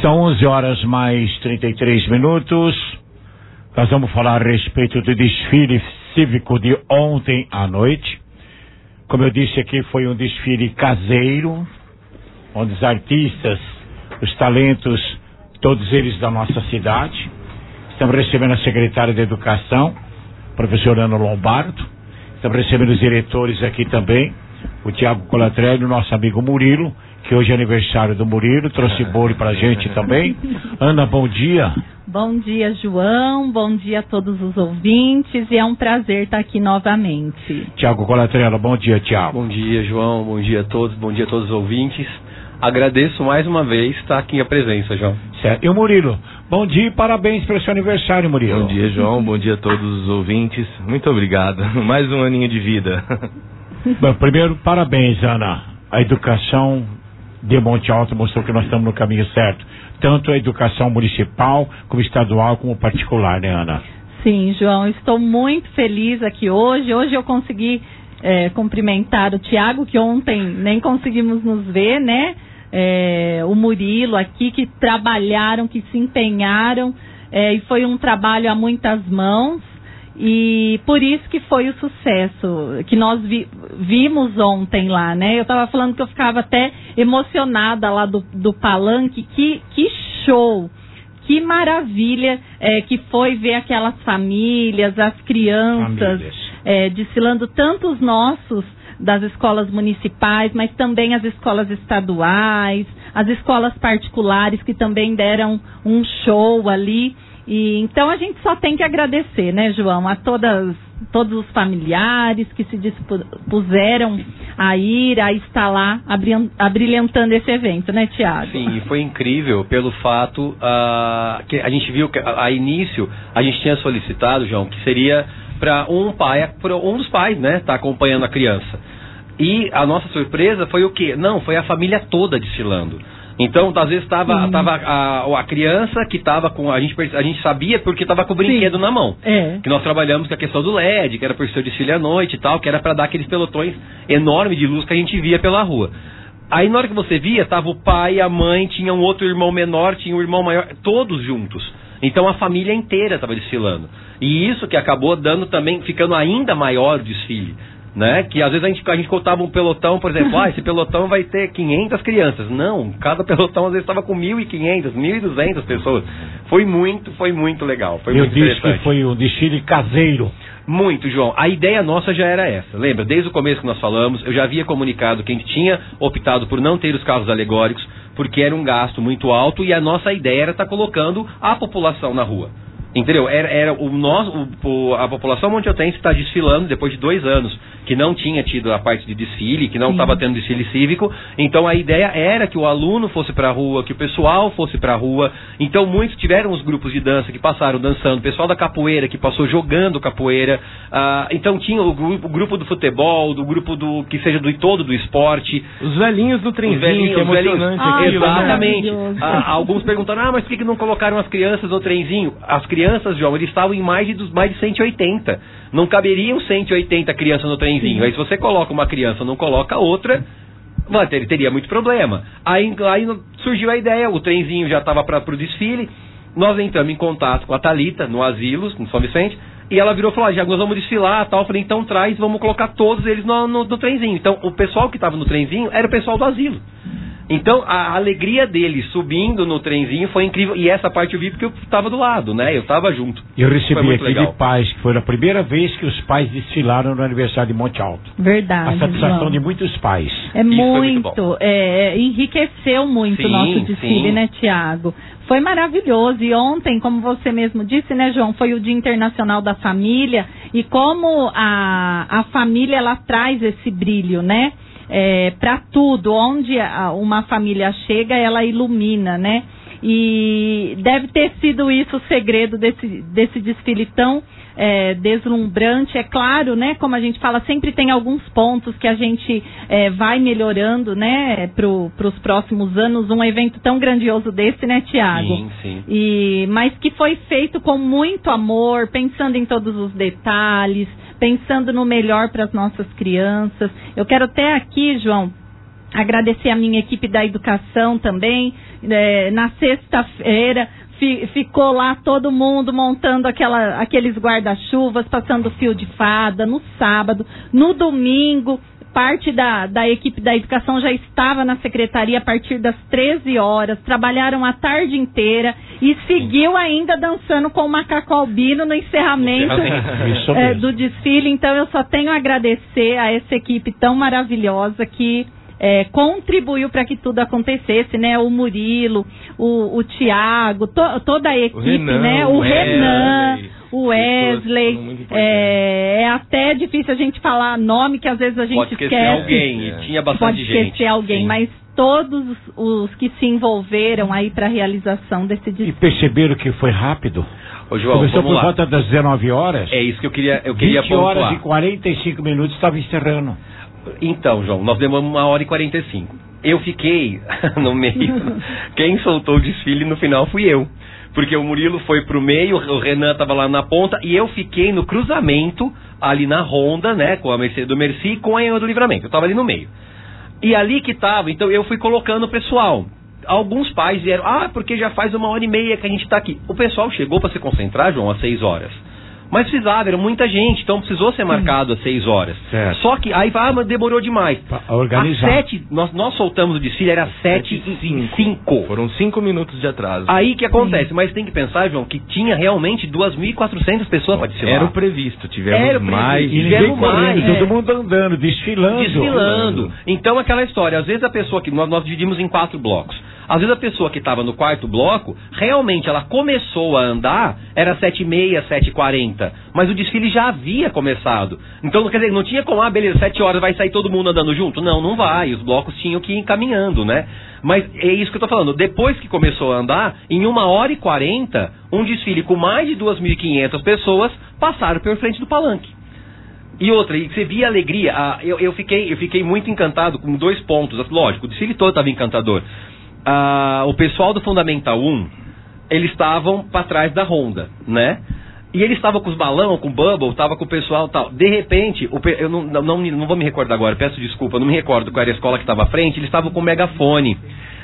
São 11 horas mais 33 minutos. Nós vamos falar a respeito do desfile cívico de ontem à noite. Como eu disse aqui, foi um desfile caseiro, onde os artistas, os talentos, todos eles da nossa cidade. Estamos recebendo a secretária de Educação, professor Ana Lombardo. Estamos recebendo os diretores aqui também, o Tiago Colatrelli, o nosso amigo Murilo, que hoje é aniversário do Murilo, trouxe bolo pra gente também. Ana, bom dia. Bom dia, João, bom dia a todos os ouvintes, e é um prazer estar aqui novamente. Tiago Colatrelli, bom dia, Tiago. Bom dia, João, bom dia a todos os ouvintes. Agradeço mais uma vez estar aqui a presença, João. Certo. E o Murilo, bom dia e parabéns pelo seu aniversário, Murilo. Bom dia, João, bom dia a todos os ouvintes. Muito obrigado, mais um aninho de vida. Bom, primeiro, parabéns, Ana. A educação de Monte Alto mostrou que nós estamos no caminho certo. Tanto a educação municipal, como estadual, como particular, né, Ana? Sim, João, estou muito feliz aqui hoje. Hoje eu consegui cumprimentar o Tiago, que ontem nem conseguimos nos ver, né? O Murilo aqui, que trabalharam, que se empenharam, e foi um trabalho a muitas mãos. E por isso que foi o sucesso que nós vimos ontem lá, né? Eu estava falando que eu ficava até emocionada lá do palanque. Que show, que maravilha que foi ver aquelas famílias, as crianças, desfilando, tanto os nossos das escolas municipais, mas também as escolas estaduais, as escolas particulares que também deram um show ali. E então a gente só tem que agradecer, né, João, a todos os familiares que se dispuseram a ir, a estar lá abrilhantando esse evento, né, Tiago? Sim, foi incrível pelo fato que a gente viu que a início a gente tinha solicitado, João, que seria para um dos pais, né, tá acompanhando a criança. E a nossa surpresa foi o quê? Não, foi a família toda desfilando. Então, às vezes tava a criança que estava com... A gente sabia porque estava com o brinquedo na mão. Que nós trabalhamos com a questão do LED, que era por ser o desfile à noite e tal, que era para dar aqueles pelotões enormes de luz que a gente via pela rua. Aí, na hora que você via, tava o pai, a mãe, tinha um outro irmão menor, tinha um irmão maior, todos juntos. Então, a família inteira estava desfilando. E isso que acabou ficando ainda maior o desfile. Né? Que às vezes a gente contava um pelotão, por exemplo, esse pelotão vai ter 500 crianças. Não, cada pelotão às vezes estava com 1.500, 1.200 pessoas. Foi muito legal. Foi muito interessante. Eu disse que foi um desfile caseiro. Muito, João. A ideia nossa já era essa. Lembra, desde o começo que nós falamos, eu já havia comunicado que a gente tinha optado por não ter os carros alegóricos, porque era um gasto muito alto e a nossa ideia era estar colocando a população na rua. Entendeu? A população montealtense está desfilando depois de 2 anos que não tinha tido a parte de desfile, que não estava tendo desfile cívico. Então a ideia era que o aluno fosse para a rua, que o pessoal fosse para a rua. Então muitos tiveram os grupos de dança que passaram dançando, o pessoal da capoeira que passou jogando capoeira. Então tinha o grupo do futebol, do grupo que seja do esporte. Os velhinhos do trenzinho, que é emocionante. Exatamente. Alguns perguntaram, mas por que não colocaram as crianças no trenzinho? As crianças, João, eles estavam em mais de 180. Não caberiam 180 crianças no trenzinho. Aí se você coloca uma criança e não coloca outra, teria muito problema. Aí surgiu a ideia, o trenzinho já estava para o desfile, nós entramos em contato com a Thalita, no asilo, no São Vicente, e ela virou e falou, nós vamos desfilar, tal. Eu falei, então vamos colocar todos eles no trenzinho. Então o pessoal que estava no trenzinho era o pessoal do asilo. Então, a alegria dele subindo no trenzinho foi incrível. E essa parte eu vi porque eu estava do lado, né? Eu estava junto. Eu recebi aqui de pais, que foi a primeira vez que os pais desfilaram no aniversário de Monte Alto. Verdade. A satisfação de muitos pais. Muito. Enriqueceu muito o nosso desfile, né, Tiago? Foi maravilhoso. E ontem, como você mesmo disse, né, João, foi o Dia Internacional da Família. E como a família, ela traz esse brilho, né? Para tudo, onde uma família chega, ela ilumina, né? E deve ter sido isso o segredo desse desfile tão deslumbrante. É claro, né? Como a gente fala, sempre tem alguns pontos que a gente vai melhorando, né? Para os próximos anos, um evento tão grandioso desse, né, Tiago? Sim. Mas que foi feito com muito amor, pensando em todos os detalhes, pensando no melhor para as nossas crianças. Eu quero até aqui, João, Agradecer a minha equipe da educação também. Na sexta-feira ficou lá todo mundo montando aqueles guarda-chuvas, passando fio de fada. No sábado, no domingo, parte da equipe da educação já estava na secretaria a partir das 13 horas, trabalharam a tarde inteira e seguiu ainda dançando com o macaco albino no encerramento do desfile. Então eu só tenho a agradecer a essa equipe tão maravilhosa que contribuiu para que tudo acontecesse, né? O Murilo, o Tiago, toda a equipe, o Renan, o Wesley. É até difícil a gente falar nome, que às vezes a gente pode esquecer alguém, tinha bastante gente. Pode esquecer alguém, sim. Mas todos os que se envolveram aí para a realização desse desfile. E perceberam que foi rápido? Ô, João, começou por volta das 19 horas. É isso que eu queria 20 horas e 45 minutos estava encerrando. Então, João, nós demoramos 1h45. Eu fiquei no meio. Quem soltou o desfile no final fui eu. Porque o Murilo foi pro meio, o Renan tava lá na ponta e eu fiquei no cruzamento, ali na Honda, né, com a Mercedes do Merci e com a Anhã do Livramento. Eu tava ali no meio. E ali que tava, então eu fui colocando o pessoal. Alguns pais vieram, porque já faz 1h30 que a gente tá aqui. O pessoal chegou para se concentrar, João, às 6 horas. Mas precisava, era muita gente, então precisou ser marcado às 6 horas. Certo. Só que aí mas demorou demais. Organizar. Às 7, nós soltamos o desfile, era 7h05. Foram 5 minutos de atraso. Aí que acontece, mas tem que pensar, João, que tinha realmente 2.400 pessoas para desfilar. Era o previsto, tivemos mais. E ninguém correndo, todo mundo andando, desfilando. Então aquela história, às vezes a pessoa que nós dividimos em 4 blocos. Às vezes a pessoa que estava no quarto bloco, realmente ela começou a andar, era 7h30, 7h40, mas o desfile já havia começado. Então, quer dizer, não tinha como, beleza, 7 horas vai sair todo mundo andando junto? Não vai, os blocos tinham que ir encaminhando, né? Mas é isso que eu tô falando, depois que começou a andar, em 1h40, um desfile com mais de 2.500 pessoas passaram por frente do palanque. E outra, e você via a alegria, eu fiquei muito encantado com 2 pontos, lógico, o desfile todo estava encantador. O pessoal do Fundamental 1, eles estavam para trás da Honda, né? E eles estavam com os balão, com o Bubble, estava com o pessoal e tal. De repente, eu não vou me recordar agora, peço desculpa, não me recordo qual era a escola que estava à frente, eles estavam com o megafone.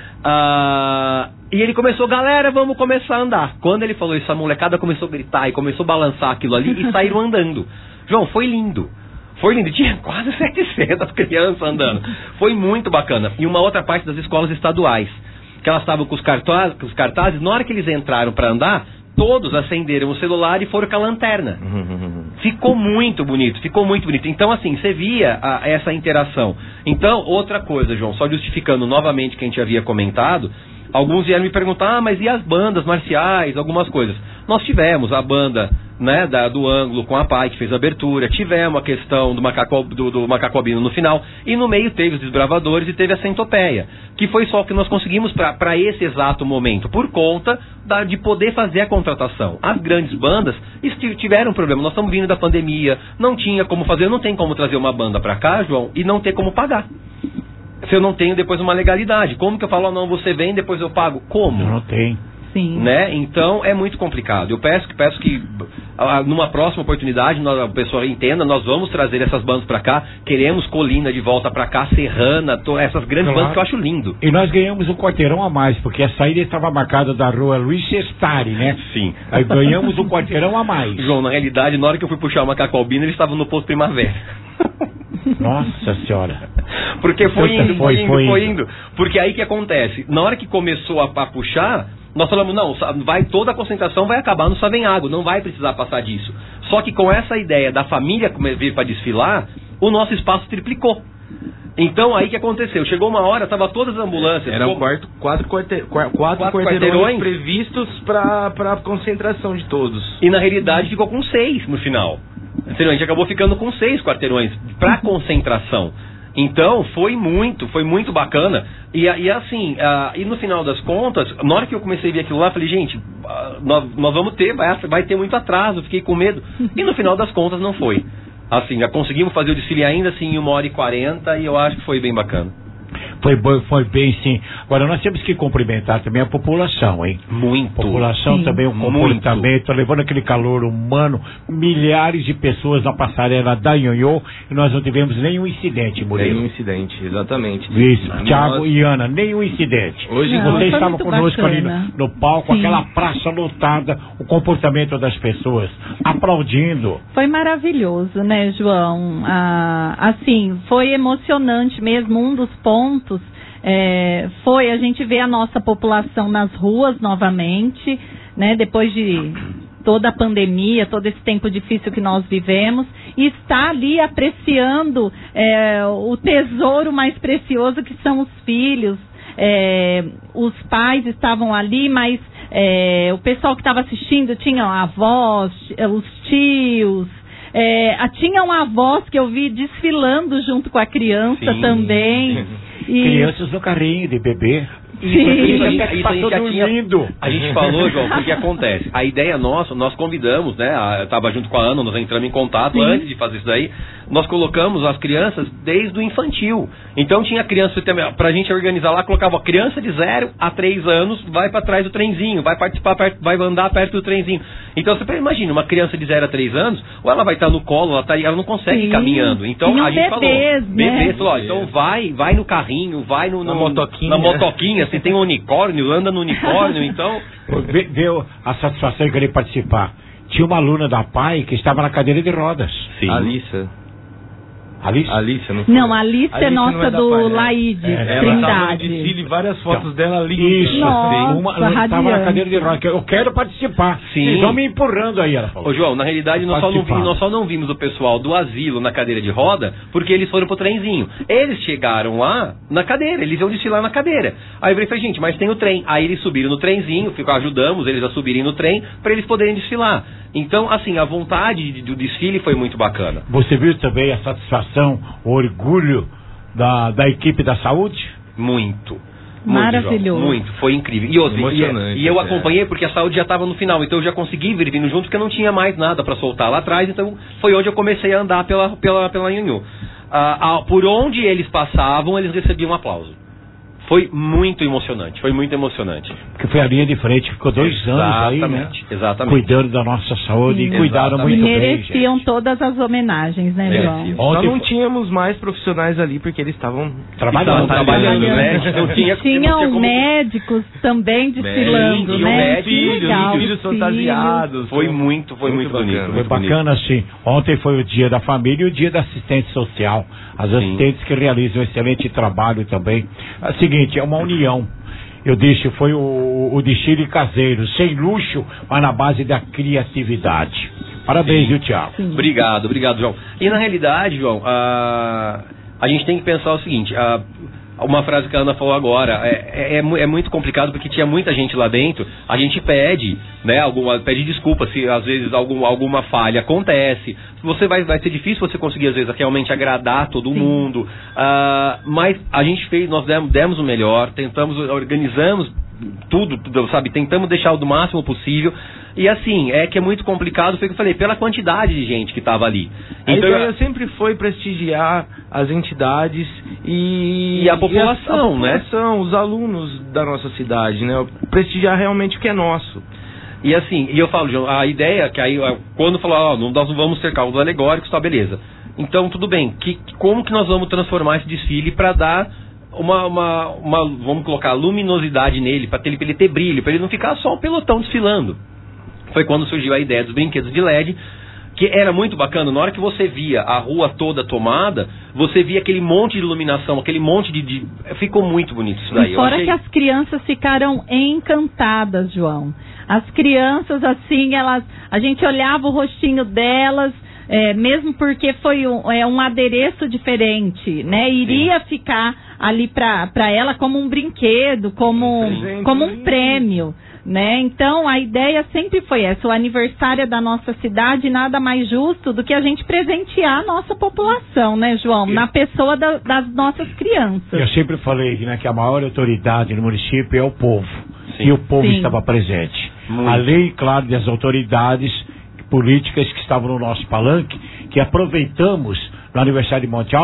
E ele começou, galera, vamos começar a andar. Quando ele falou isso, a molecada começou a gritar e começou a balançar aquilo ali e saíram andando. João, foi lindo. Foi lindo, tinha quase 700 crianças andando. Foi muito bacana. E uma outra parte das escolas estaduais, que elas estavam com os cartazes, na hora que eles entraram para andar, todos acenderam o celular e foram com a lanterna. Ficou muito bonito, Então, assim, você via essa interação. Então, outra coisa, João, só justificando novamente o que a gente havia comentado, alguns vieram me perguntar, mas e as bandas marciais, algumas coisas. Nós tivemos a banda, né, do ângulo com a Pai, que fez a abertura, tivemos a questão do macaco albino no final, e no meio teve os desbravadores e teve a centopeia, que foi só o que nós conseguimos para esse exato momento, por conta de poder fazer a contratação. As grandes bandas tiveram problema, nós estamos vindo da pandemia, não tinha como fazer, não tem como trazer uma banda para cá, João, e não ter como pagar. Se eu não tenho depois uma legalidade, como que eu falo, não, você vem, depois eu pago? Como? Não tem. Sim. Né? Então é muito complicado. Eu peço que numa próxima oportunidade a pessoa entenda, nós vamos trazer essas bandas para cá, queremos Colina de volta para cá, Serrana, essas grandes bandas que eu acho lindo. E nós ganhamos um quarteirão a mais, porque a saída estava marcada da rua Luiz Sestari, né? Sim. Aí ganhamos um quarteirão a mais. João, na realidade, na hora que eu fui puxar o macaco albino, eles estavam no posto Primavera. Nossa senhora. Porque foi indo. Porque aí que acontece, na hora que começou a puxar, nós falamos, não, toda a concentração vai acabar no Savenhago, não vai precisar passar disso. Só que com essa ideia da família vir para desfilar, o nosso espaço triplicou. Então aí que aconteceu, chegou uma hora, tava todas as ambulâncias. Eram 4 quarteirões previstos para concentração de todos. E na realidade ficou com 6 no final. A gente acabou ficando com 6 quarteirões para concentração. Então foi muito bacana. E assim, e no final das contas, na hora que eu comecei a ver aquilo lá, falei, gente, nós vamos ter, vai ter muito atraso, fiquei com medo. E no final das contas não foi. Assim, já conseguimos fazer o desfile ainda assim em 1h40 e eu acho que foi bem bacana. Foi bem, sim. Agora, nós temos que cumprimentar também a população, hein? Muito. A população sim. também, o comportamento, levando aquele calor humano, milhares de pessoas na passarela da Ionhô, e nós não tivemos nenhum incidente, Murilo. Nenhum incidente, exatamente. Isso, Thiago e Ana, nenhum incidente. Hoje vocês estavam conosco ali no palco, Sim. aquela praça lotada, o comportamento das pessoas, aplaudindo. Foi maravilhoso, né, João? Assim, foi emocionante mesmo. Um dos pontos foi a gente ver a nossa população nas ruas novamente, né, depois de toda a pandemia, todo esse tempo difícil que nós vivemos, e está ali apreciando o tesouro mais precioso que são os filhos. Os pais estavam ali, mas o pessoal que estava assistindo tinha avós, os tios, tinha uma avós que eu vi desfilando junto com a criança. Sim. Também. Crianças no carrinho de bebê. Isso a gente falou, João, o que acontece? A ideia nossa, nós convidamos, né? Eu estava junto com a Ana, nós entramos em contato. Sim. Antes de fazer isso daí. Nós colocamos as crianças desde o infantil. Então tinha criança, pra gente organizar lá, colocava a criança de 0 a 3 anos, vai pra trás do trenzinho, vai participar, vai andar perto do trenzinho. Então você imagina, uma criança de 0 a 3 anos, ou ela vai estar no colo, ela não consegue ir caminhando. Então a gente bebês, falou, né? Bebês, falou, então vai no carrinho, vai na motoquinha, você tem um unicórnio, anda no unicórnio, então... Deu a satisfação de querer participar. Tinha uma aluna da PAI que estava na cadeira de rodas. Sim. Alice, não foi? Não, a Alice é nossa do Laide, Trindade. Ela estava no desfile, várias fotos dela ali. Isso, nossa, ela estava na cadeira de rodas. Eu quero participar. Sim. Eles vão me empurrando aí, ela falou. Ô, João, na realidade nós só não vimos o pessoal do asilo na cadeira de roda, porque eles foram pro trenzinho. Eles chegaram lá na cadeira, eles iam desfilar na cadeira. Aí eu falei, gente, mas tem o trem. Aí eles subiram no trenzinho, ajudamos eles a subirem no trem, para eles poderem desfilar. Então, assim, a vontade do desfile foi muito bacana. Você viu também a satisfação, o orgulho da equipe da saúde? Muito. Maravilhoso. Muito, foi incrível. E eu acompanhei porque a saúde já estava no final, então eu já consegui vir vindo junto porque eu não tinha mais nada para soltar lá atrás, então foi onde eu comecei a andar pela Ionhô. Por onde eles passavam, eles recebiam aplauso. Foi muito emocionante, Porque foi a linha de frente, ficou 2 anos aí, né? Exatamente. Cuidando da nossa saúde e cuidaram muito bem, mereciam todas as homenagens, né, João? Nós não tínhamos mais profissionais ali, porque eles estavam trabalhando, né? Tinham médicos também desfilando, né? Filhos fantasiados. Foi muito bonito. Foi bacana, sim. Ontem foi o dia da família e o dia da assistente social. As assistentes que realizam um excelente trabalho também. É o seguinte, é uma união. Eu disse, foi o desfile caseiro, sem luxo, mas na base da criatividade. Parabéns, viu, Thiago? Sim. Obrigado, João. E na realidade, João, a gente tem que pensar o seguinte, uma frase que a Ana falou agora, é muito complicado porque tinha muita gente lá dentro, a gente pede, né, pede desculpa se às vezes alguma falha acontece, vai ser difícil você conseguir às vezes realmente agradar todo mundo, mas a gente nós demos o melhor, organizamos tudo, sabe, tentamos deixar o do máximo possível. E assim, que é muito complicado, foi o que eu falei, pela quantidade de gente que estava ali. A ideia sempre foi prestigiar as entidades e a população, né? Os alunos da nossa cidade, né? Prestigiar realmente o que é nosso. E assim, eu falo, João, a ideia que aí, quando falar, nós não vamos ter carros alegóricos, tá, beleza. Então, tudo bem, como que nós vamos transformar esse desfile para dar vamos colocar luminosidade nele, para ele ter brilho, para ele não ficar só um pelotão desfilando. Foi quando surgiu a ideia dos brinquedos de LED, que era muito bacana. Na hora que você via a rua toda tomada, você via aquele monte de iluminação, aquele monte de... Ficou muito bonito isso daí. E fora que as crianças ficaram encantadas, João. As crianças, assim, a gente olhava o rostinho delas, mesmo porque foi um adereço diferente, né? Iria ficar ali para ela como um brinquedo, como um prêmio. Né? Então a ideia sempre foi essa, o aniversário da nossa cidade, nada mais justo do que a gente presentear a nossa população, né, João? Na pessoa das nossas crianças. Eu sempre falei, né, que a maior autoridade no município é o povo. Sim. E o povo estava presente. Além, claro, das autoridades políticas que estavam no nosso palanque, que aproveitamos no aniversário de Monte Alto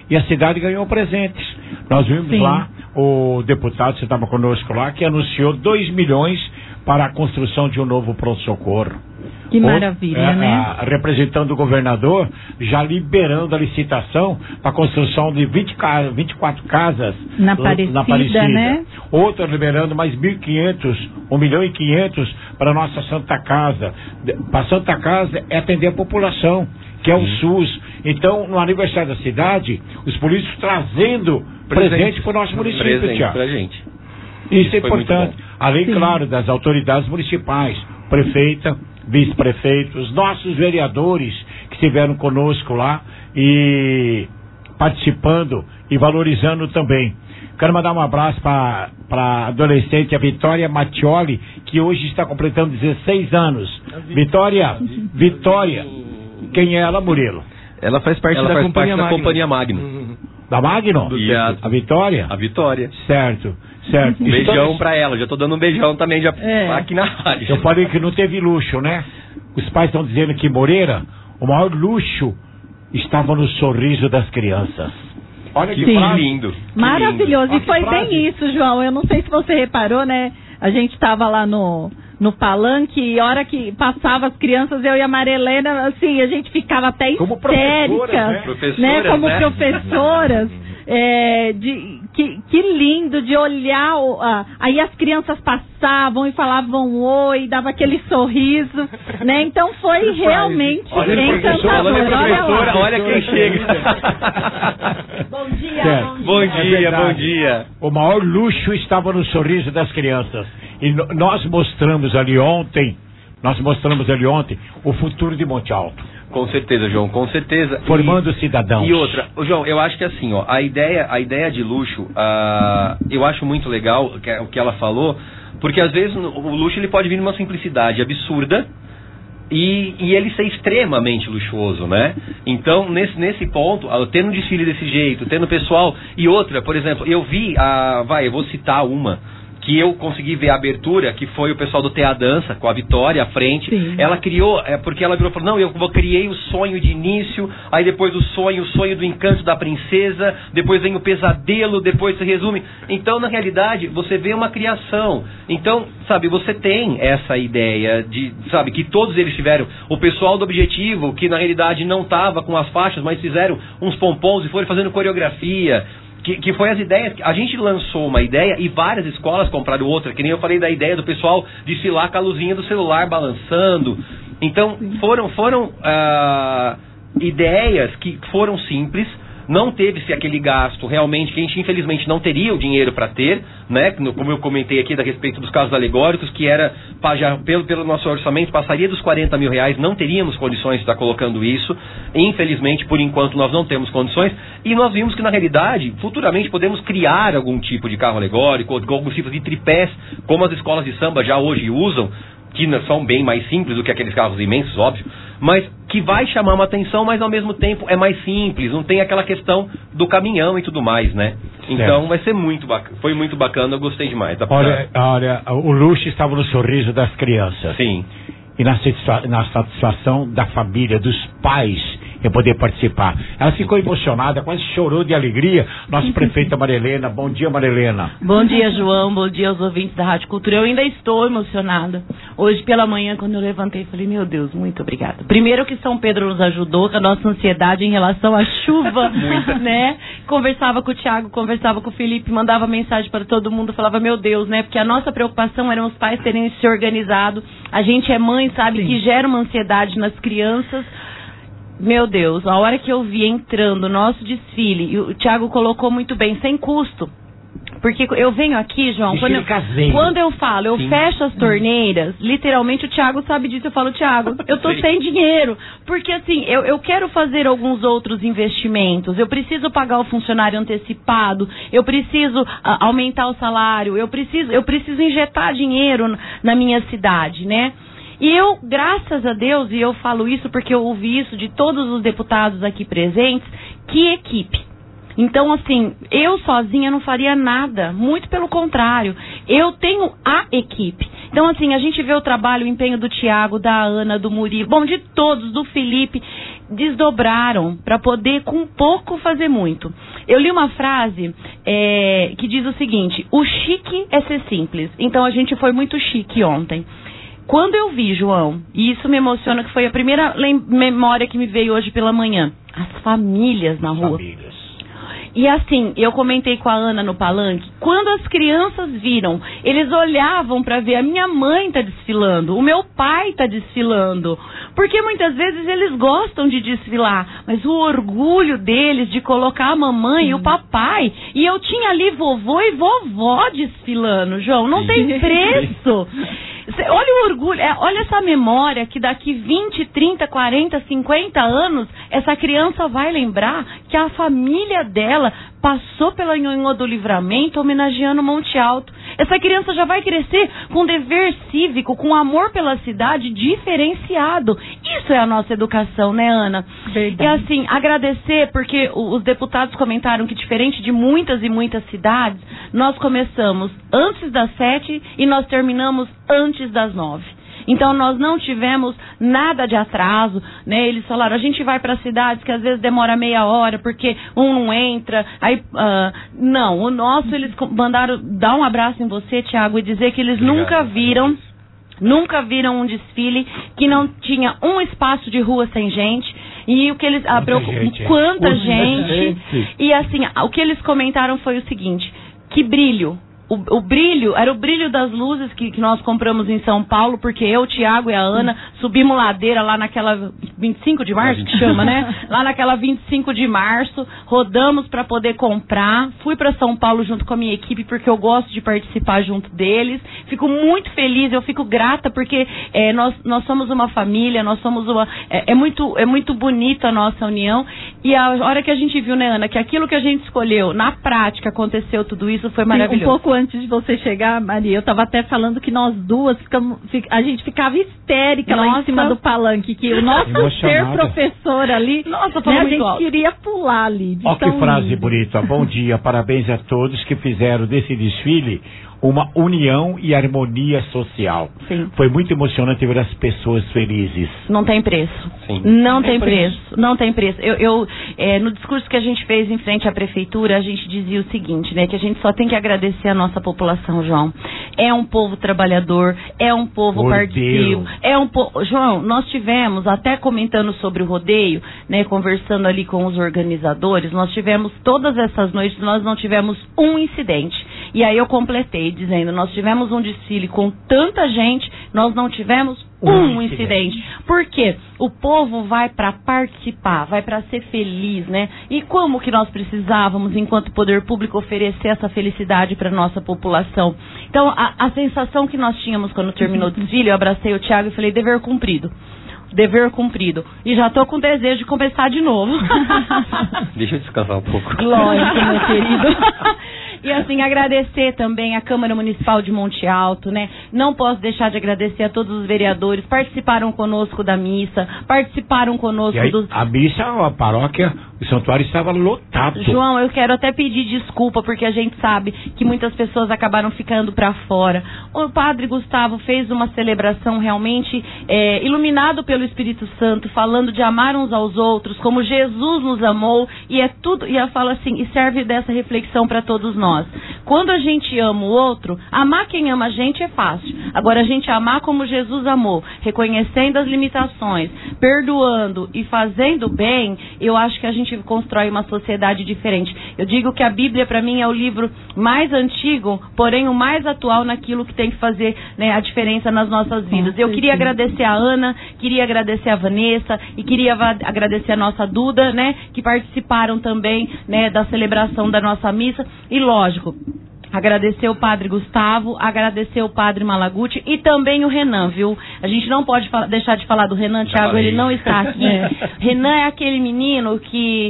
e a cidade ganhou presentes. Nós vimos lá, o deputado, você estava conosco lá, que anunciou 2 milhões para a construção de um novo pronto-socorro. Que maravilha, né? Representando o governador, já liberando a licitação para a construção de 24 casas na Aparecida, né? Outra liberando mais 1.500, 1.500.000 para a nossa Santa Casa. Para a Santa Casa é atender a população, que é o SUS. Então, no aniversário da cidade, os políticos trazendo presente para o nosso município, presente Tiago. pra gente. Isso é importante. Além, claro, das autoridades municipais, prefeita, vice-prefeito, os nossos vereadores que estiveram conosco lá e participando e valorizando também. Quero mandar um abraço para a adolescente, a Vitória Mattioli, que hoje está completando 16 anos. Vitória, quem é ela, Murilo? Ela faz parte da Companhia Magno. Da Magno? A Vitória? A Vitória. Certo. Um beijão pra ela, já tô dando um beijão também aqui na rádio. Eu falei que não teve luxo, né? Os pais estão dizendo que Moreira, o maior luxo estava no sorriso das crianças. Olha que lindo. Maravilhoso. E foi bem isso, João. Eu não sei se você reparou, né? A gente estava lá no palanque e a hora que passava as crianças, eu e a Marilena, assim, a gente ficava até histérica, né? Como professoras. Que lindo de olhar, aí as crianças passavam e falavam oi, dava aquele sorriso, né? Então foi realmente encantador. Olha quem chega. Bom dia. O maior luxo estava no sorriso das crianças. E nós mostramos ali ontem o futuro de Monte Alto. Com certeza, João, com certeza. Formando cidadãos. E outra, João, eu acho que assim, ó, a ideia de luxo, eu acho muito legal o que ela falou, porque às vezes o luxo ele pode vir numa simplicidade absurda e ele ser extremamente luxuoso, né? Então, nesse ponto, tendo um desfile desse jeito, tendo pessoal, e outra, por exemplo, eu vi, eu vou citar uma, que eu consegui ver a abertura, que foi o pessoal do Tea Dança, com a Vitória à frente. Sim. Ela criou, porque ela virou e falou, não, eu criei o sonho de início, aí depois o sonho do encanto da princesa, depois vem o pesadelo, depois se resume. Então, na realidade, você vê uma criação. Então, sabe, você tem essa ideia de, sabe, que todos eles tiveram, o pessoal do Objetivo, que na realidade não estava com as faixas, mas fizeram uns pompons e foram fazendo coreografia. Que foi as ideias, a gente lançou uma ideia e várias escolas compraram outra, que nem eu falei da ideia do pessoal desfilar com a luzinha do celular balançando. Então foram ideias que foram simples, não teve-se aquele gasto realmente que a gente infelizmente não teria o dinheiro para ter, né? Como eu comentei aqui a respeito dos casos alegóricos, que era já pelo nosso orçamento passaria dos 40 mil reais, não teríamos condições de estar colocando isso. Infelizmente, por enquanto, nós não temos condições, e nós vimos que na realidade, futuramente podemos criar algum tipo de carro alegórico, ou algum tipo de tripés, como as escolas de samba já hoje usam, que são bem mais simples do que aqueles carros imensos, óbvio, mas que vai chamar uma atenção, mas ao mesmo tempo é mais simples, não tem aquela questão do caminhão e tudo mais, né? Então vai ser muito bacana, foi muito bacana, eu gostei demais. Olha, o luxo estava no sorriso das crianças. Sim. E na satisfação da família, dos pais, em poder participar. Ela ficou emocionada, quase chorou de alegria. Nossa prefeita Marilena. Bom dia, Marilena. Bom dia, João. Bom dia aos ouvintes da Rádio Cultura. Eu ainda estou emocionada. Hoje pela manhã, quando eu levantei, falei, meu Deus, muito obrigada. Primeiro que São Pedro nos ajudou com a nossa ansiedade em relação à chuva, né? Conversava com o Thiago, conversava com o Felipe, mandava mensagem para todo mundo, falava, meu Deus, né? Porque a nossa preocupação era os pais terem se organizado. A gente é mãe, sabe, que gera uma ansiedade nas crianças. Meu Deus, a hora que eu vi entrando o nosso desfile, e o Thiago colocou muito bem, sem custo. Porque eu venho aqui, João, quando eu falo, eu fecho as torneiras, literalmente o Thiago sabe disso, eu falo, Thiago, eu tô sem dinheiro. Porque assim, eu quero fazer alguns outros investimentos, eu preciso pagar o funcionário antecipado, eu preciso aumentar o salário, eu preciso injetar dinheiro na minha cidade, né? E eu, graças a Deus, e eu falo isso porque eu ouvi isso de todos os deputados aqui presentes, que equipe. Então, assim, eu sozinha não faria nada, muito pelo contrário, eu tenho a equipe. Então, assim, a gente vê o trabalho, o empenho do Thiago, da Ana, do Murilo, bom, de todos, do Felipe. desdobraram para poder com pouco fazer muito. Eu li uma frase que diz o seguinte: o chique é ser simples. Então a gente foi muito chique ontem. Quando eu vi, João, e isso me emociona, que foi a primeira memória que me veio hoje pela manhã, as famílias na rua. E assim, eu comentei com a Ana no palanque, quando as crianças viram, eles olhavam para ver, a minha mãe tá desfilando, o meu pai tá desfilando, porque muitas vezes eles gostam de desfilar, mas o orgulho deles de colocar a mamãe e o papai, e eu tinha ali vovô e vovó desfilando, João, não tem preço. Olha o orgulho, olha essa memória que daqui 20, 30, 40, 50 anos, essa criança vai lembrar que a família dela passou pela Nhonhô do Livramento homenageando Monte Alto. Essa criança já vai crescer com dever cívico, com amor pela cidade diferenciado. Isso é a nossa educação, né, Ana? Verdade. E assim, agradecer, porque os deputados comentaram que diferente de muitas e muitas cidades, nós começamos antes das 7 e nós terminamos antes das 9. Então nós não tivemos nada de atraso, né? Eles falaram, a gente vai para cidades que às vezes demora meia hora porque um não entra, aí não, o nosso eles mandaram dar um abraço em você, Thiago, e dizer que eles nunca viram um desfile que não tinha um espaço de rua sem gente. E o que eles quanta gente. E assim, o que eles comentaram foi o seguinte: que brilho. O brilho, era o brilho das luzes que nós compramos em São Paulo, porque eu, o Thiago e a Ana subimos ladeira lá naquela 25 de março, que chama, né? Lá naquela 25 de março, rodamos para poder comprar. Fui para São Paulo junto com a minha equipe, porque eu gosto de participar junto deles. Fico muito feliz, eu fico grata, porque nós somos uma família, nós somos uma... É muito bonita a nossa união. E a hora que a gente viu, né, Ana, que aquilo que a gente escolheu, na prática, aconteceu tudo isso, foi maravilhoso. Um pouco antes de você chegar, Maria, eu estava até falando que nós duas a gente ficava histérica lá em cima do palanque, que o nosso ser professor ali, né, a gente queria pular ali. Olha que frase bonita. Bom dia, parabéns a todos que fizeram desse desfile uma união e harmonia social. Sim. Foi muito emocionante ver as pessoas felizes. Não tem preço. Sim. Não tem preço. Não tem preço. No discurso que a gente fez em frente à prefeitura, a gente dizia o seguinte, né? Que a gente só tem que agradecer a nossa população, João. É um povo trabalhador, é um povo participo, é um povo... João, nós tivemos, até comentando sobre o rodeio, né? Conversando ali com os organizadores, nós tivemos todas essas noites, nós não tivemos um incidente. E aí eu completei dizendo, nós tivemos um desfile com tanta gente, nós não tivemos um incidente. Por quê? O povo vai para participar, vai para ser feliz, né? E como que nós precisávamos, enquanto poder público, oferecer essa felicidade para nossa população? Então, a sensação que nós tínhamos quando terminou o desfile, eu abracei o Thiago e falei, dever cumprido. Dever cumprido. E já tô com desejo de começar de novo. Deixa eu descansar um pouco. Lógico, meu querido. E assim, agradecer também a Câmara Municipal de Monte Alto, né? Não posso deixar de agradecer a todos os vereadores, participaram conosco da missa, participaram conosco aí, a missa, a paróquia, o santuário estava lotado. João, eu quero até pedir desculpa, porque a gente sabe que muitas pessoas acabaram ficando para fora. O padre Gustavo fez uma celebração realmente iluminado pelo Espírito Santo, falando de amar uns aos outros, como Jesus nos amou, e é tudo, e ela fala assim, e serve dessa reflexão para todos nós. Quando a gente ama o outro, amar quem ama a gente é fácil. Agora, a gente amar como Jesus amou, reconhecendo as limitações, perdoando e fazendo bem, eu acho que a gente constrói uma sociedade diferente. Eu digo que a Bíblia, para mim, é o livro mais antigo, porém o mais atual naquilo que tem que fazer, né, a diferença nas nossas vidas. Eu queria agradecer a Ana, queria agradecer a Vanessa e queria agradecer a nossa Duda, né, que participaram também, né, da celebração da nossa missa. E lógico, agradecer o padre Gustavo, agradecer o padre Malaguti e também o Renan, viu? A gente não pode deixar de falar do Renan, Thiago, ele não está aqui. Renan é aquele menino que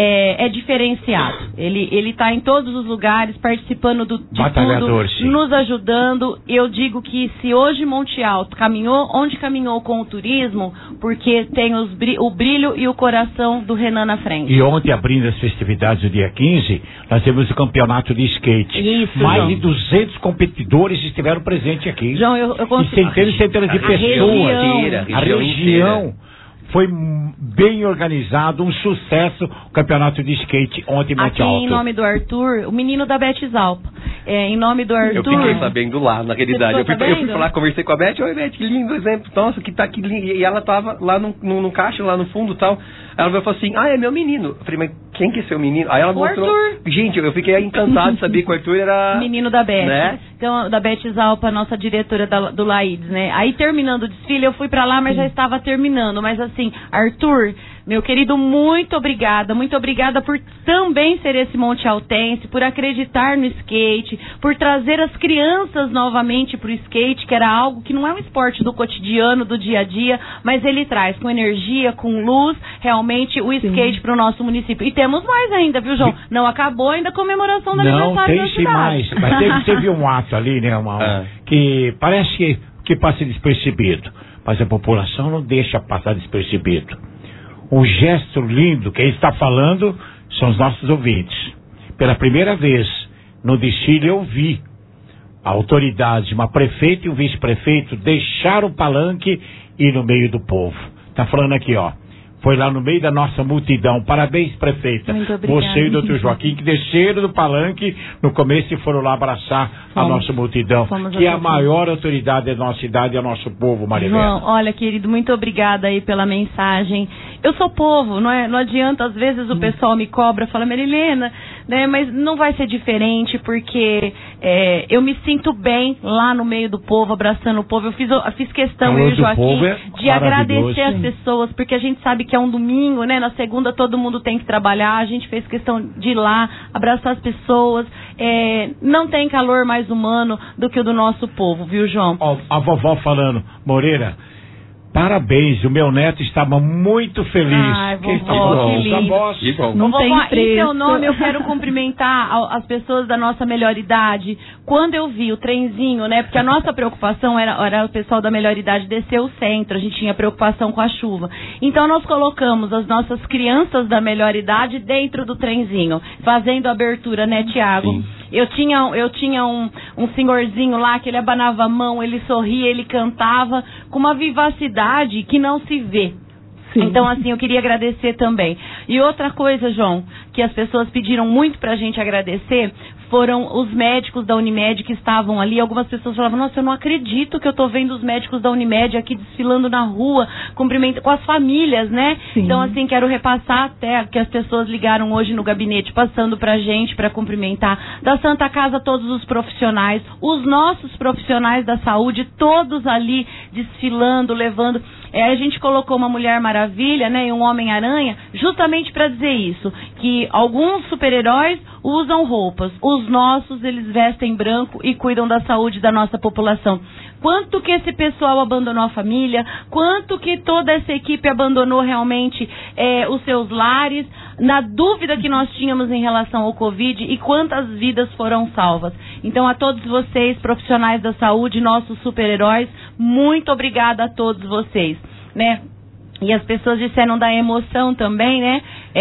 é diferenciado. Ele está em todos os lugares, participando de tudo, sim, nos ajudando. Eu digo que se hoje Monte Alto caminhou, onde caminhou com o turismo, porque tem o brilho e o coração do Renan na frente. E ontem, abrindo as festividades do dia 15, nós temos o campeonato de skate. Isso, mais João. de 200 competidores estiveram presentes aqui. João, eu consigo... E centenas de pessoas. A região inteira. Foi bem organizado, um sucesso o campeonato de skate ontem em Monte Alto. Aqui, em nome do Arthur, o menino da Beth Zalpa. Em nome do Arthur... Eu fiquei sabendo lá, na realidade. Eu fui falar, conversei com a Beth. Oi, Beth, que lindo exemplo. Nossa, que lindo. E ela tava lá no caixa, lá no fundo e tal. Ela falou assim, é meu menino. Eu falei, mas quem que é seu menino? Aí ela mostrou... Arthur. Gente, eu fiquei encantado de saber que o Arthur era... Menino da Beth. Né? Então, da Beth Zalpa, nossa diretora do Laides, né? Aí, terminando o desfile, eu fui pra lá, mas já estava terminando. Mas assim, Arthur, meu querido, muito obrigada por também ser esse monte altense, por acreditar no skate, por trazer as crianças novamente pro skate, que era algo que não é um esporte do cotidiano, do dia a dia, mas ele traz com energia, com luz, realmente o skate pro nosso município. E temos mais ainda, viu, João? Não acabou ainda a comemoração do aniversário da cidade. Não, tem mais. Mas teve um ato ali, né, que parece que passa despercebido, mas a população não deixa passar despercebido. O gesto lindo que ele está falando são os nossos ouvintes. Pela primeira vez no desfile eu vi a autoridade, uma prefeita e um vice-prefeito deixar o palanque e ir no meio do povo. Tá falando aqui, ó. Foi lá no meio da nossa multidão. Parabéns, prefeita. Muito obrigada. Você e o doutor Joaquim, que desceram do palanque no começo e foram lá abraçar a nossa multidão, que é a maior autoridade da nossa cidade e do nosso povo, Marilena. João, olha, querido, muito obrigada aí pela mensagem. Eu sou povo, não adianta, às vezes o pessoal me cobra, fala, Marilena, né, mas não vai ser diferente, porque eu me sinto bem lá no meio do povo, abraçando o povo. Eu fiz questão, eu e o Joaquim, de agradecer as pessoas, porque a gente sabe que é um domingo, né? Na segunda todo mundo tem que trabalhar. A gente fez questão de ir lá, abraçar as pessoas. Não tem calor mais humano do que o do nosso povo, viu, João? A vovó falando, Moreira, parabéns, o meu neto estava muito feliz. Ai, vovó, que lindo. Não tem vovó, preço. em seu nome eu quero cumprimentar as pessoas da nossa melhor idade. Quando eu vi o trenzinho, né, porque a nossa preocupação era o pessoal da melhor idade descer o centro, a gente tinha preocupação com a chuva. Então nós colocamos as nossas crianças da melhor idade dentro do trenzinho, fazendo a abertura, né, Tiago? Sim. Eu tinha um senhorzinho lá que ele abanava a mão, ele sorria, ele cantava com uma vivacidade que não se vê. Sim. Então, assim, eu queria agradecer também. E outra coisa, João, que as pessoas pediram muito pra gente agradecer, foram os médicos da Unimed que estavam ali. Algumas pessoas falavam, nossa, eu não acredito que eu tô vendo os médicos da Unimed aqui desfilando na rua, cumprimentando com as famílias, né? Sim. Então, assim, quero repassar até que as pessoas ligaram hoje no gabinete, passando pra gente, pra cumprimentar. Da Santa Casa, todos os profissionais, os nossos profissionais da saúde, todos ali desfilando, levando... a gente colocou uma Mulher Maravilha, né, e um Homem-Aranha, justamente para dizer isso, que alguns super-heróis usam roupas, os nossos, eles vestem branco e cuidam da saúde da nossa população. Quanto que esse pessoal abandonou a família, quanto que toda essa equipe abandonou realmente os seus lares, na dúvida que nós tínhamos em relação ao Covid e quantas vidas foram salvas. Então, a todos vocês, profissionais da saúde, nossos super-heróis, muito obrigada a todos vocês, né? E as pessoas disseram da emoção também, né?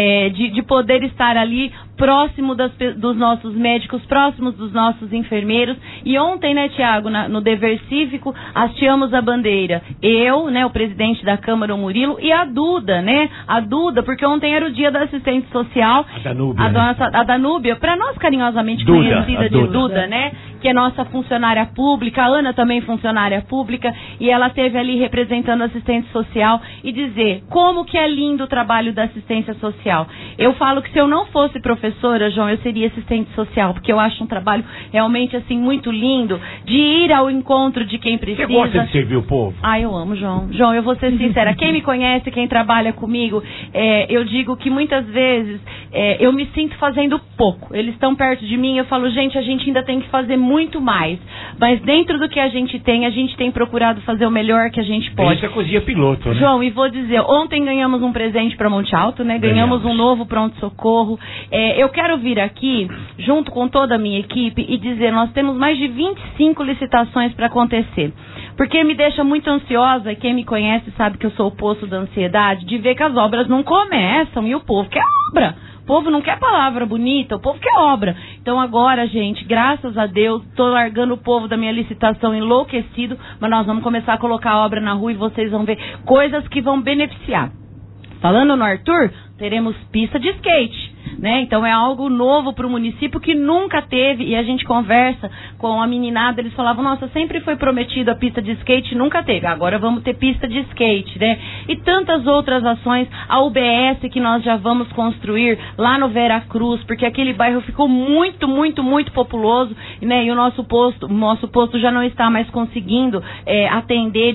De poder estar ali próximo dos nossos médicos, próximos dos nossos enfermeiros. E ontem, né, Tiago, no dever cívico, hasteamos a bandeira. Eu, né, o presidente da Câmara, o Murilo, e a Duda, né? A Duda, porque ontem era o dia da assistente social. A Danúbia, a Danúbia, para nós carinhosamente conhecida de Duda, né? Que é nossa funcionária pública, a Ana também funcionária pública, e ela esteve ali representando a assistente social e dizer como que é lindo o trabalho da assistência social. Eu falo que se eu não fosse professora, João, eu seria assistente social, porque eu acho um trabalho realmente, assim, muito lindo, de ir ao encontro de quem precisa. Você gosta de servir o povo? Eu amo, João. João, eu vou ser sincera, quem me conhece, quem trabalha comigo, eu digo que muitas vezes eu me sinto fazendo pouco. Eles estão perto de mim, eu falo, gente, a gente ainda tem que fazer muito mais. Mas dentro do que a gente tem procurado fazer o melhor que a gente pode. Isso é cozinha piloto, né? João, e vou dizer, ontem ganhamos um presente para Monte Alto, né? Ganhamos um novo pronto-socorro. Eu quero vir aqui, junto com toda a minha equipe, e dizer, nós temos mais de 25 licitações para acontecer. Porque me deixa muito ansiosa, e quem me conhece sabe que eu sou o poço da ansiedade, de ver que as obras não começam e o povo quer obra. O povo não quer palavra bonita, o povo quer obra. Então agora, gente, graças a Deus, tô largando o povo da minha licitação enlouquecido, mas nós vamos começar a colocar obra na rua e vocês vão ver coisas que vão beneficiar. Falando no Arthur, teremos pista de skate, né? Então é algo novo para o município que nunca teve, e a gente conversa com a meninada, eles falavam, nossa, sempre foi prometido a pista de skate, nunca teve, agora vamos ter pista de skate, né? E tantas outras ações, a UBS que nós já vamos construir lá no Vera Cruz, porque aquele bairro ficou muito, muito, muito populoso, né? E o nosso posto já não está mais conseguindo atender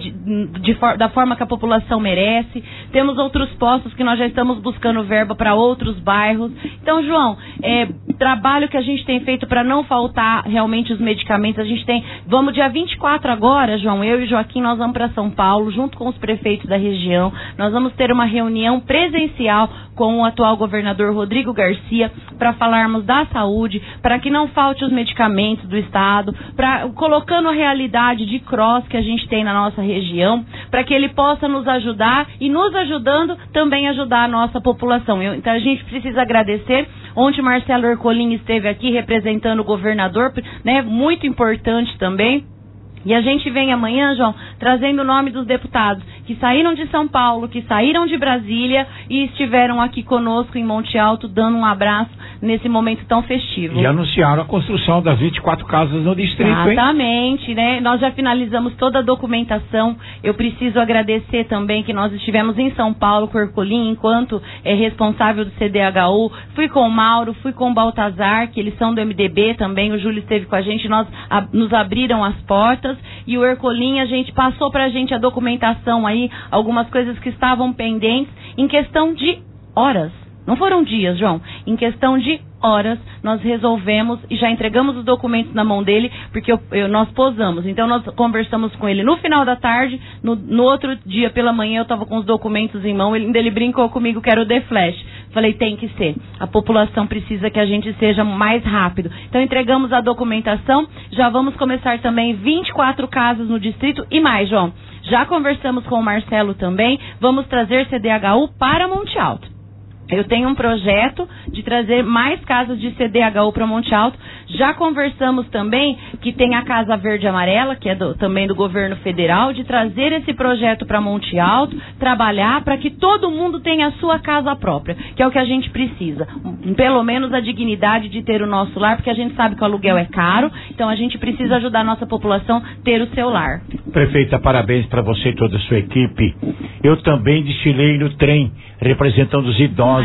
da forma que a população merece. Temos outros postos que nós já estamos buscando verba para outros bairros. Então, João, trabalho que a gente tem feito para não faltar realmente os medicamentos, a gente tem, vamos dia 24 agora, João, eu e Joaquim, nós vamos para São Paulo, junto com os prefeitos da região, nós vamos ter uma reunião presencial com o atual governador Rodrigo Garcia, para falarmos da saúde, para que não falte os medicamentos do estado, colocando a realidade de cross que a gente tem na nossa região, para que ele possa nos ajudar e nos ajudando também ajudar a nossa população. Então a gente precisa agradecer. Ontem Marcelo Ercolim esteve aqui representando o governador, né? Muito importante também. E a gente vem amanhã, João, trazendo o nome dos deputados que saíram de São Paulo, que saíram de Brasília e estiveram aqui conosco em Monte Alto, dando um abraço nesse momento tão festivo. E anunciaram a construção das 24 casas no distrito, Exatamente, né? Nós já finalizamos toda a documentação. Eu preciso agradecer também que nós estivemos em São Paulo com o Ercolim, enquanto responsável do CDHU. Fui com o Mauro, fui com o Baltazar, que eles são do MDB também. O Júlio esteve com a gente, nos abriram as portas. E o Ercolim, a gente passou pra gente a documentação aí, algumas coisas que estavam pendentes em questão de horas. Não foram dias, João. Em questão de horas, nós resolvemos e já entregamos os documentos na mão dele, porque nós posamos. Então, nós conversamos com ele no final da tarde, no outro dia pela manhã eu estava com os documentos em mão, ele brincou comigo que era o The Flash. Falei, tem que ser. A população precisa que a gente seja mais rápido. Então, entregamos a documentação, já vamos começar também 24 casas no distrito e mais, João. Já conversamos com o Marcelo também, vamos trazer CDHU para Monte Alto. Eu tenho um projeto de trazer mais casas de CDHU para Monte Alto. Já conversamos também que tem a Casa Verde e Amarela, que é também do governo federal, de trazer esse projeto para Monte Alto, trabalhar para que todo mundo tenha a sua casa própria, que é o que a gente precisa. Pelo menos a dignidade de ter o nosso lar, porque a gente sabe que o aluguel é caro, então a gente precisa ajudar a nossa população a ter o seu lar. Prefeita, parabéns para você e toda a sua equipe. Eu também desfilei no trem, representando os idosos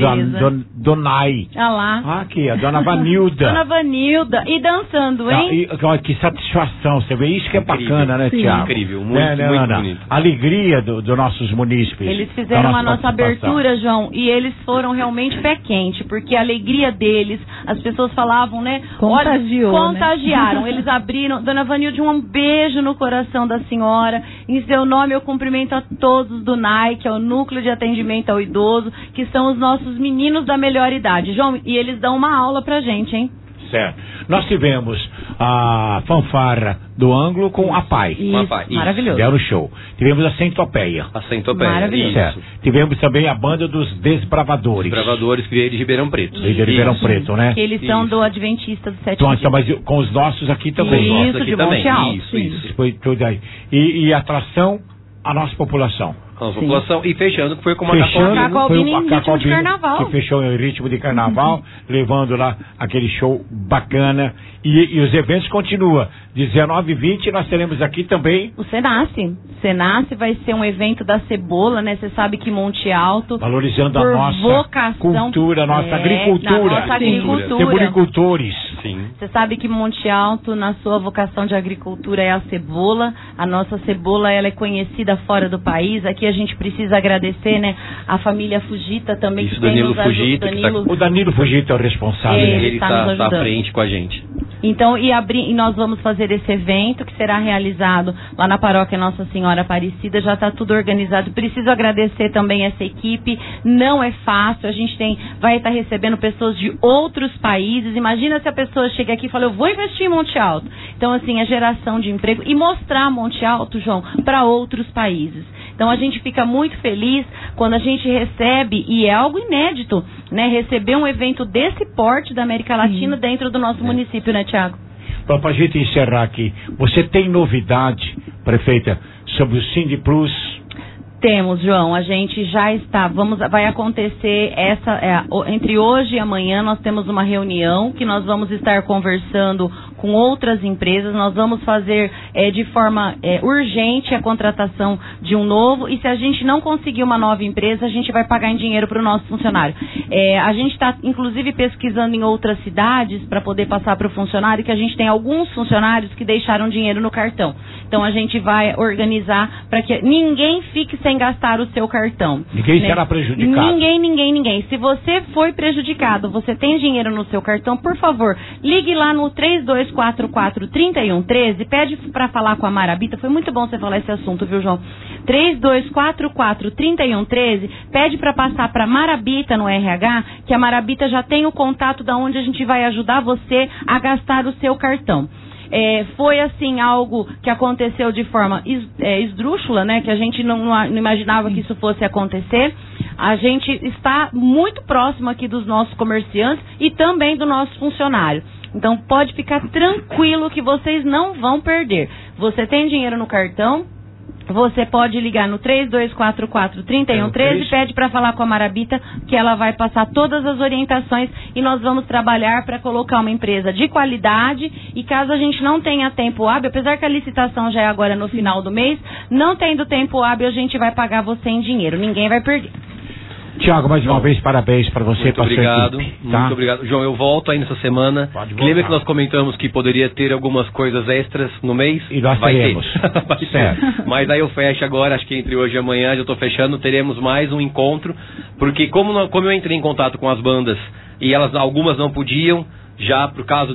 do NAI. Ah lá. Aqui, a dona Vanilda. Dona Vanilda. E dançando, hein? Que satisfação, você vê isso que é bacana, né, Tiago? Incrível, muito bonito. Alegria dos nossos munícipes. Eles fizeram a nossa abertura, João, e eles foram realmente pé quente, porque a alegria deles, as pessoas falavam, né? Contagiaram. Né? Eles abriram. Dona Vanilda, um beijo no coração da senhora. Em seu nome, eu cumprimento a todos do NAI, que é o Núcleo de Atendimento ao Idoso, que são os nossos meninos da melhor idade. João, e eles dão uma aula pra gente, hein? Certo. Nós tivemos a fanfarra do Ângulo com a Pai. Isso, maravilhoso. Deram show. Tivemos a Centopeia. Maravilhoso. Certo. Tivemos também a banda dos Desbravadores. Desbravadores que veio de Ribeirão Preto. Veio de Ribeirão Preto, né? Que eles são do Adventista do Sétimo Dia. Mas com os nossos aqui também. Isso, de Monte Alto. Isso. Foi tudo aí. E atração à nossa população. A população. E fechando, foi com uma Cacobina em ritmo de carnaval. Que fechou em ritmo de carnaval, levando lá aquele show bacana. E os eventos continuam. 19 e 20 nós teremos aqui também o Senace. Senace vai ser um evento da cebola, né? Você sabe que Monte Alto, valorizando a nossa cultura, a nossa agricultura. Cebolicultores. Sim. Você sabe que Monte Alto, na sua vocação de agricultura, é a cebola. A nossa cebola, ela é conhecida fora do país. Aqui a gente precisa agradecer, né? A família Fujita também. Isso, que Danilo tem Fujita. O Danilo Fujita é o responsável. Ele está à frente com a gente. Então, e nós vamos fazer esse evento que será realizado lá na paróquia Nossa Senhora Aparecida. Já está tudo organizado. Preciso agradecer também essa equipe. Não é fácil. A gente vai estar recebendo pessoas de outros países. Imagina se a pessoa chega aqui e fala, eu vou investir em Monte Alto. Então, assim, a geração de emprego e mostrar Monte Alto, João, para outros países. Então a gente fica muito feliz quando a gente recebe, e é algo inédito, né? Receber um evento desse porte da América Latina dentro do nosso município, né, Tiago? Para a gente encerrar aqui, você tem novidade, prefeita, sobre o Cindy Plus? Temos, João, a gente já está, vai acontecer entre hoje e amanhã nós temos uma reunião que nós vamos estar conversando com outras empresas, nós vamos fazer de forma urgente a contratação de um novo, e se a gente não conseguir uma nova empresa, a gente vai pagar em dinheiro para o nosso funcionário. A gente está, inclusive, pesquisando em outras cidades para poder passar para o funcionário, que a gente tem alguns funcionários que deixaram dinheiro no cartão. Então a gente vai organizar para que ninguém fique sem gastar o seu cartão. Ninguém será prejudicado. Ninguém. Se você foi prejudicado, você tem dinheiro no seu cartão, por favor, ligue lá no 3244-3113, pede para falar com a Marabita. Foi muito bom você falar esse assunto, viu, João? 3244-3113, pede para passar para Marabita no RH, que a Marabita já tem o contato da onde a gente vai ajudar você a gastar o seu cartão. Foi assim algo que aconteceu de forma esdrúxula, né? Que a gente não imaginava que isso fosse acontecer. A gente está muito próximo aqui dos nossos comerciantes e também do nosso funcionário. Então pode ficar tranquilo que vocês não vão perder. Você tem dinheiro no cartão? Você pode ligar no 3244-3113 e pede para falar com a Marabita, que ela vai passar todas as orientações, e nós vamos trabalhar para colocar uma empresa de qualidade. E caso a gente não tenha tempo hábil, apesar que a licitação já é agora no final do mês, não tendo tempo hábil, a gente vai pagar você em dinheiro, ninguém vai perder. Tiago, mais uma vez, parabéns para você. Muito obrigado, muito obrigado. João, eu volto aí nessa semana. Lembra que nós comentamos que poderia ter algumas coisas extras no mês? E nós teremos. Certo. Mas aí eu fecho agora, acho que entre hoje e amanhã, já estou fechando, teremos mais um encontro, porque como eu entrei em contato com as bandas e algumas não podiam, já por causa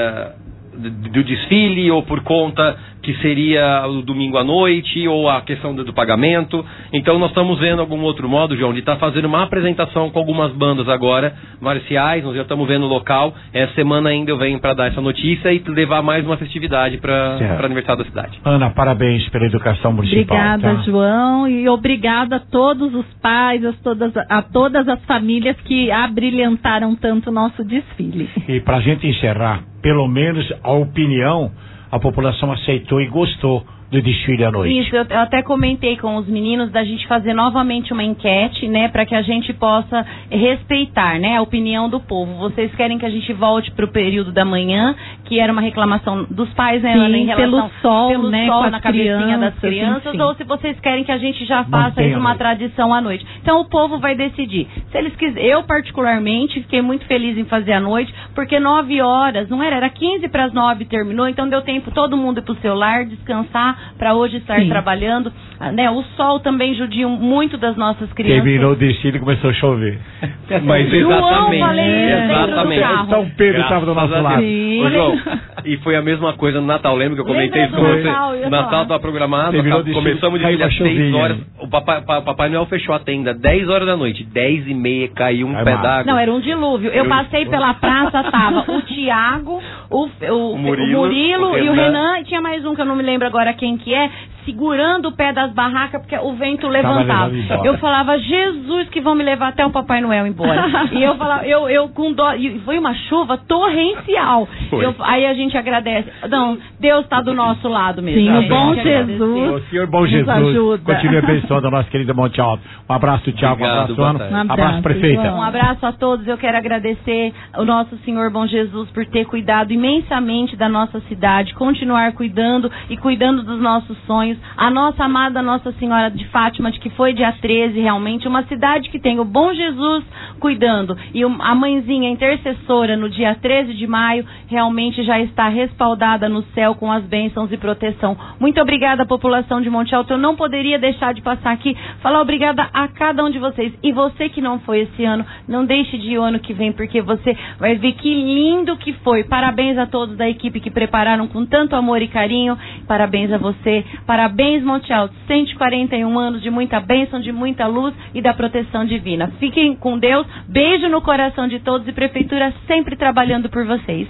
do desfile, ou por conta que seria o domingo à noite, ou a questão do pagamento. Então nós estamos vendo algum outro modo, João, de estar fazendo uma apresentação com algumas bandas agora, marciais, nós já estamos vendo o local. Essa semana ainda eu venho para dar essa notícia e levar mais uma festividade para o aniversário da cidade. Ana, parabéns pela educação municipal. Obrigada, João, e obrigada a todos os pais, a todas as famílias que abrilhantaram tanto o nosso desfile. E para a gente encerrar, pelo menos a opinião, a população aceitou e gostou do desfile à noite. Isso, eu até comentei com os meninos da gente fazer novamente uma enquete, né, para que a gente possa respeitar, né, a opinião do povo. Vocês querem que a gente volte para o período da manhã, que era uma reclamação dos pais, né, Sim, em relação pelo sol, né, sol com na cabecinha das crianças, enfim. ou se vocês querem que a gente já faça isso uma tradição à noite. Então o povo vai decidir. Se eles quiserem, eu particularmente fiquei muito feliz em fazer à noite, porque 9 horas, não era 15 para as 9 terminou, então deu tempo todo mundo ir pro seu lar, descansar, para hoje estar trabalhando, né? O sol também judia muito das nossas crianças. Terminou o desfile e começou a chover. Mas exatamente. São Pedro estava do nosso lado. Ô, João, e foi a mesma coisa no Natal, lembra que eu comentei isso com você? O Natal estava programado, começamos de 6 horas, o Papai Noel fechou a tenda 10 horas da noite, 10h30 caiu um pé d'água. Não, era um dilúvio. Eu passei pela praça, tava o Tiago, o Murilo e o Renan, e tinha mais um que eu não me lembro agora quem que é, segurando o pé das barracas porque o vento levantava. Eu falava, Jesus, que vão me levar até o Papai Noel embora. E eu falava, eu com dó, e foi uma chuva torrencial. Aí a gente agradece. Não, Deus está do nosso lado mesmo. Sim, o bom Jesus. O Senhor bom Jesus continue abençoando a nossa querida Monte Alto. Um abraço, Tiago. Um abraço, Ana. Um abraço, prefeita. Um abraço a todos. Eu quero agradecer o nosso Senhor bom Jesus por ter cuidado imensamente da nossa cidade, continuar cuidando e cuidando dos nossos sonhos. A nossa amada Nossa Senhora de Fátima, de que foi dia 13, realmente, uma cidade que tem o bom Jesus cuidando. E a mãezinha intercessora, no dia 13 de maio, realmente já está respaldada no céu com as bênçãos e proteção. Muito obrigada, população de Monte Alto. Eu não poderia deixar de passar aqui, falar obrigada a cada um de vocês. E você que não foi esse ano, não deixe de ir o ano que vem, porque você vai ver que lindo que foi. Parabéns a todos da equipe que prepararam com tanto amor e carinho. Parabéns a você. Parabéns, Monte Alto. 141 anos de muita bênção, de muita luz e da proteção divina. Fiquem com Deus. Beijo no coração de todos e Prefeitura sempre trabalhando por vocês.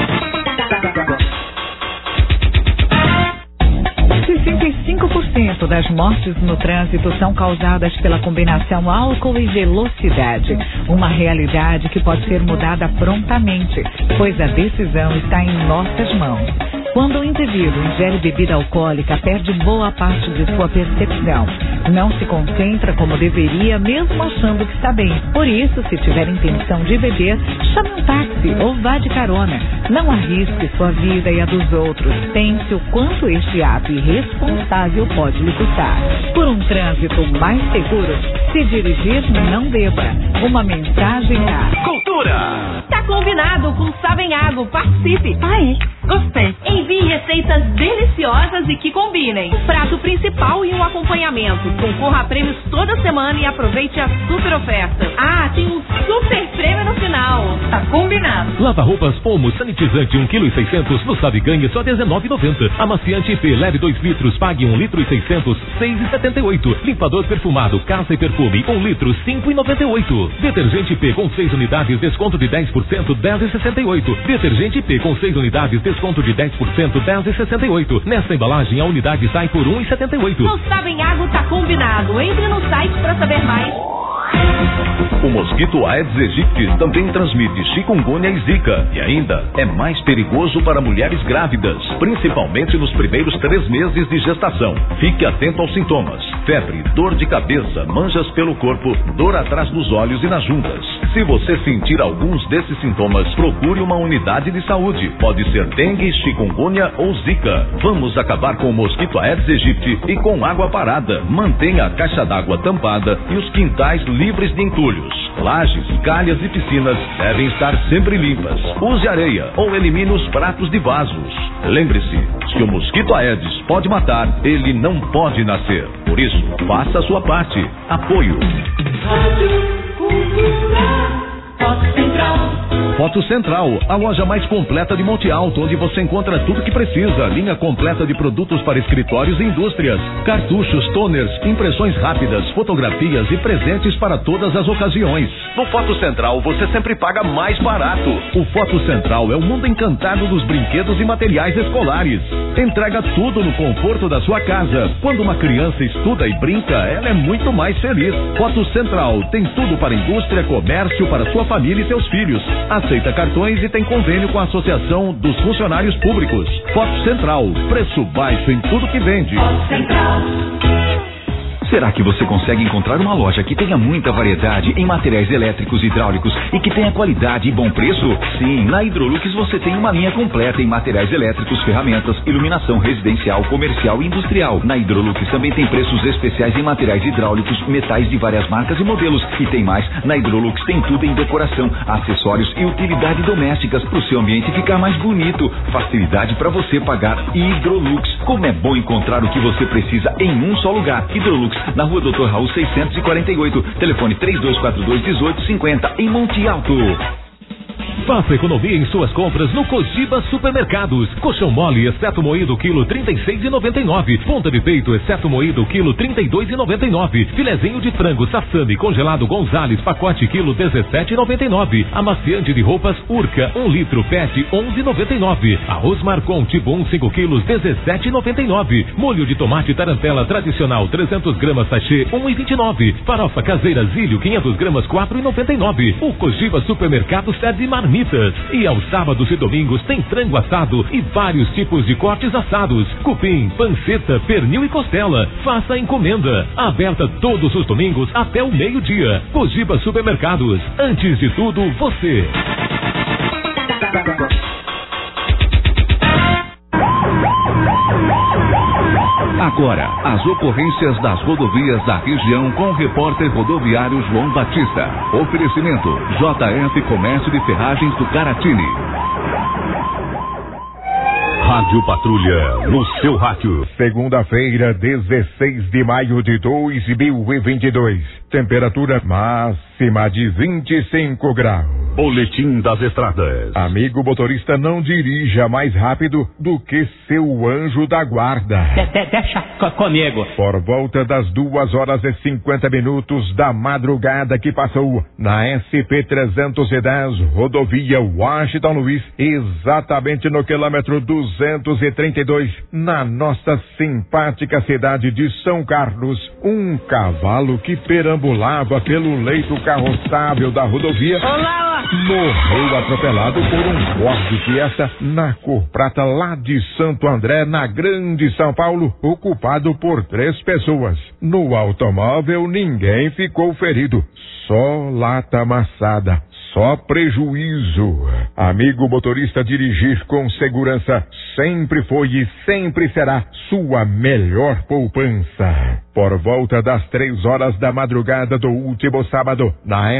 65% das mortes no trânsito são causadas pela combinação álcool e velocidade. Uma realidade que pode ser mudada prontamente, pois a decisão está em nossas mãos. Quando o indivíduo ingere bebida alcoólica, perde boa parte de sua percepção. Não se concentra como deveria, mesmo achando que está bem. Por isso, se tiver intenção de beber, chame um táxi ou vá de carona. Não arrisque sua vida e a dos outros. Pense o quanto este ato irresponsável pode lhe custar. Por um trânsito mais seguro, se dirigir, não beba. Uma mensagem a Cultura. Tá combinado com Savenhago. Participe. Ai, gostei. Envie receitas deliciosas e que combinem. Um prato principal e um acompanhamento. Concorra a prêmios toda semana e aproveite a super oferta. Ah, tem um super prêmio no final. Tá combinado. Lava-roupas Omo sanitizante 1,6 kg no Sabe Ganha só R$19,90. Amaciante IP leve 2 litros, pague 1,6 litros, R$6,78. Limpador perfumado Casa e Perfume 1 litro, R$5,98. Detergente IP com 6 unidades, desconto de 10%, R$10,68. Detergente IP com 6 unidades, desconto de 10%, R$10,68. Nesta embalagem a unidade sai por R$1,78. No Savenhago tá combinado. Entre no site para saber mais. O mosquito Aedes aegypti também transmite chikungunya e zika e ainda é mais perigoso para mulheres grávidas, principalmente nos primeiros 3 meses de gestação. Fique atento aos sintomas: febre, dor de cabeça, manchas pelo corpo, dor atrás dos olhos e nas juntas. Se você sentir alguns desses sintomas, procure uma unidade de saúde. Pode ser dengue, chikungunya ou zika. Vamos acabar com o mosquito Aedes aegypti e com água parada. Mantenha a caixa d'água tampada e os quintais livres de entulhos. Lajes, calhas e piscinas devem estar sempre limpas. Use areia ou elimine os pratos de vasos. Lembre-se, se o mosquito Aedes pode matar, ele não pode nascer. Por isso, faça a sua parte. Apoio. Foto Central, a loja mais completa de Monte Alto, onde você encontra tudo que precisa. Linha completa de produtos para escritórios e indústrias, cartuchos, toners, impressões rápidas, fotografias e presentes para todas as ocasiões. No Foto Central você sempre paga mais barato. O Foto Central é o mundo encantado dos brinquedos e materiais escolares. Entrega tudo no conforto da sua casa. Quando uma criança estuda e brinca, ela é muito mais feliz. Foto Central tem tudo para indústria, comércio, para sua família e seus filhos. Aceita cartões e tem convênio com a Associação dos Funcionários Públicos. Foto Central, preço baixo em tudo que vende. Foto Central. Será que você consegue encontrar uma loja que tenha muita variedade em materiais elétricos e hidráulicos e que tenha qualidade e bom preço? Sim, na Hidrolux você tem uma linha completa em materiais elétricos, ferramentas, iluminação residencial, comercial e industrial. Na Hidrolux também tem preços especiais em materiais hidráulicos, metais de várias marcas e modelos. E tem mais, na Hidrolux tem tudo em decoração, acessórios e utilidades domésticas para o seu ambiente ficar mais bonito. Facilidade para você pagar. Hidrolux, como é bom encontrar o que você precisa em um só lugar. Hidrolux, na Rua Dr. Raul 648, telefone 3242-1850, em Monte Alto. Faça economia em suas compras no Cogiba Supermercados. Colchão mole, exceto moído, quilo R$36,99. Ponta de peito, exceto moído, quilo R$32,99. Filezinho de frango sassami congelado Gonzales, pacote quilo R$17,99. Amaciante de roupas Urca, 1 litro, PET, R$11,99. Arroz Marcon, tipo 1, 5 quilos, R$17,99. Molho de tomate tarantela tradicional, 300 gramas sachê, R$1,29. Farofa caseira Zílio, 500 gramas, R$4,99. O Cogiba Supermercados serve marmitas. E aos sábados e domingos tem frango assado e vários tipos de cortes assados, cupim, panceta, pernil e costela. Faça a encomenda. Aberta todos os domingos até o meio-dia. Cogiba Supermercados. Antes de tudo, você. Agora, as ocorrências das rodovias da região com o repórter rodoviário João Batista. Oferecimento: JF Comércio de Ferragens do Caratini. Rádio Patrulha, no seu rádio. Segunda-feira, 16 de maio de 2022. Temperatura máxima de 25 graus. Boletim das Estradas. Amigo motorista, não dirija mais rápido do que seu anjo da guarda. Deixa comigo. Por volta das 2h50 da madrugada que passou na SP-310, rodovia Washington Luiz, exatamente no quilômetro 232, na nossa simpática cidade de São Carlos, um cavalo que perambulava pelo leito carroçável da rodovia morreu atropelado por um Ford Fiesta na cor prata lá de Santo André, na Grande São Paulo, ocupado por 3 pessoas. No automóvel ninguém ficou ferido, só lata amassada. Só prejuízo. Amigo motorista, dirigir com segurança sempre foi e sempre será sua melhor poupança. Por volta das 3h da madrugada do último sábado, na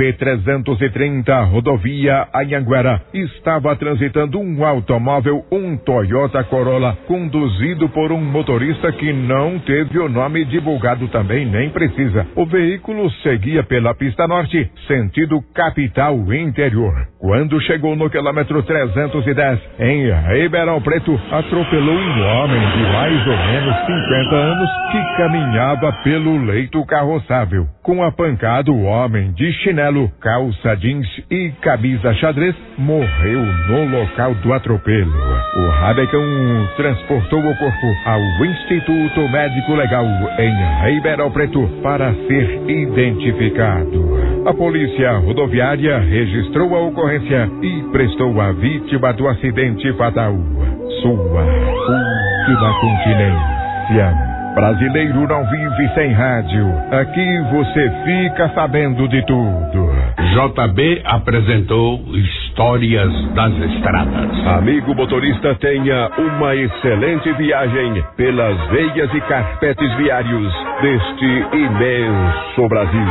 SP-330, rodovia Anhanguera, estava transitando um automóvel, um Toyota Corolla, conduzido por um motorista que não teve o nome divulgado, também nem precisa. O veículo seguia pela pista norte, sentido capital interior. Quando chegou no quilômetro 310, em Ribeirão Preto, atropelou um homem de mais ou menos 50 anos que caminhava pelo leito carroçável. Com a pancada, o homem de chinelo, calça jeans e camisa xadrez morreu no local do atropelo. O Rabecão transportou o corpo ao Instituto Médico Legal em Ribeirão Preto para ser identificado. A polícia rodoviária registrou a ocorrência e prestou à vítima do acidente fatal sua última continência. Brasileiro não vive sem rádio. Aqui você fica sabendo de tudo. JB apresentou Histórias das Estradas. Amigo motorista, tenha uma excelente viagem pelas veias e carpetes viários deste imenso Brasil.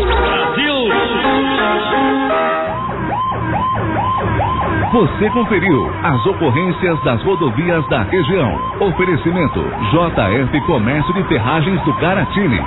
Você conferiu as ocorrências das rodovias da região. Oferecimento JF Comércio de Ferragens do Garatini.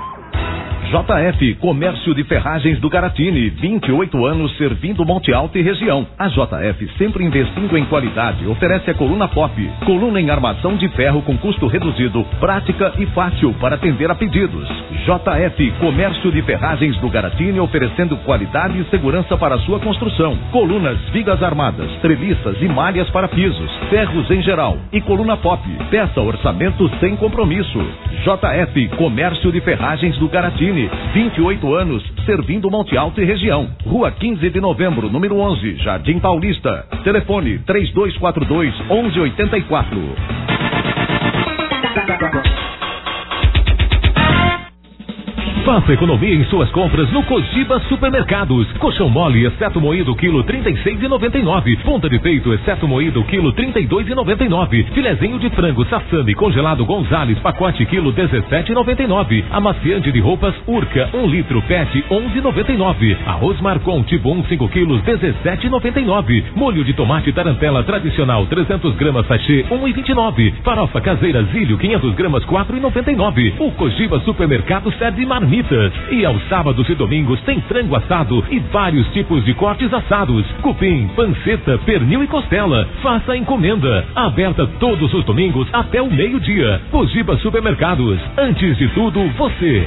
JF Comércio de Ferragens do Garatini, 28 anos servindo Monte Alto e região. A JF, sempre investindo em qualidade, oferece a coluna pop, coluna em armação de ferro com custo reduzido, prática e fácil para atender a pedidos. JF Comércio de Ferragens do Garatini, oferecendo qualidade e segurança para a sua construção. Colunas, vigas armadas, treliças e malhas para pisos, ferros em geral e coluna pop. Peça orçamento sem compromisso. JF Comércio de Ferragens do Garatini, 28 anos, servindo Monte Alto e região. Rua 15 de Novembro, número 11, Jardim Paulista. Telefone 3242-1184. Faça economia em suas compras no Cogiba Supermercados. Colchão mole, exceto moído, quilo 36,99. Ponta de peito, exceto moído, quilo 32,99. Filezinho de frango Sassami congelado Gonzales, pacote, quilo 17,99. Amaciante de roupas Urca, 1 litro, PET, 11,99. Arroz Marcon, tipo 1, 5 quilos, 17,99. Molho de tomate tarantela tradicional, 300 gramas, sachê, 1,29. Farofa caseira Zílio, 500 gramas, 4,99. O Cogiba Supermercado serve marmita. E aos sábados e domingos tem frango assado e vários tipos de cortes assados, cupim, panceta, pernil e costela. Faça a encomenda. Aberta todos os domingos até o meio-dia. Cogiba Supermercados. Antes de tudo, você.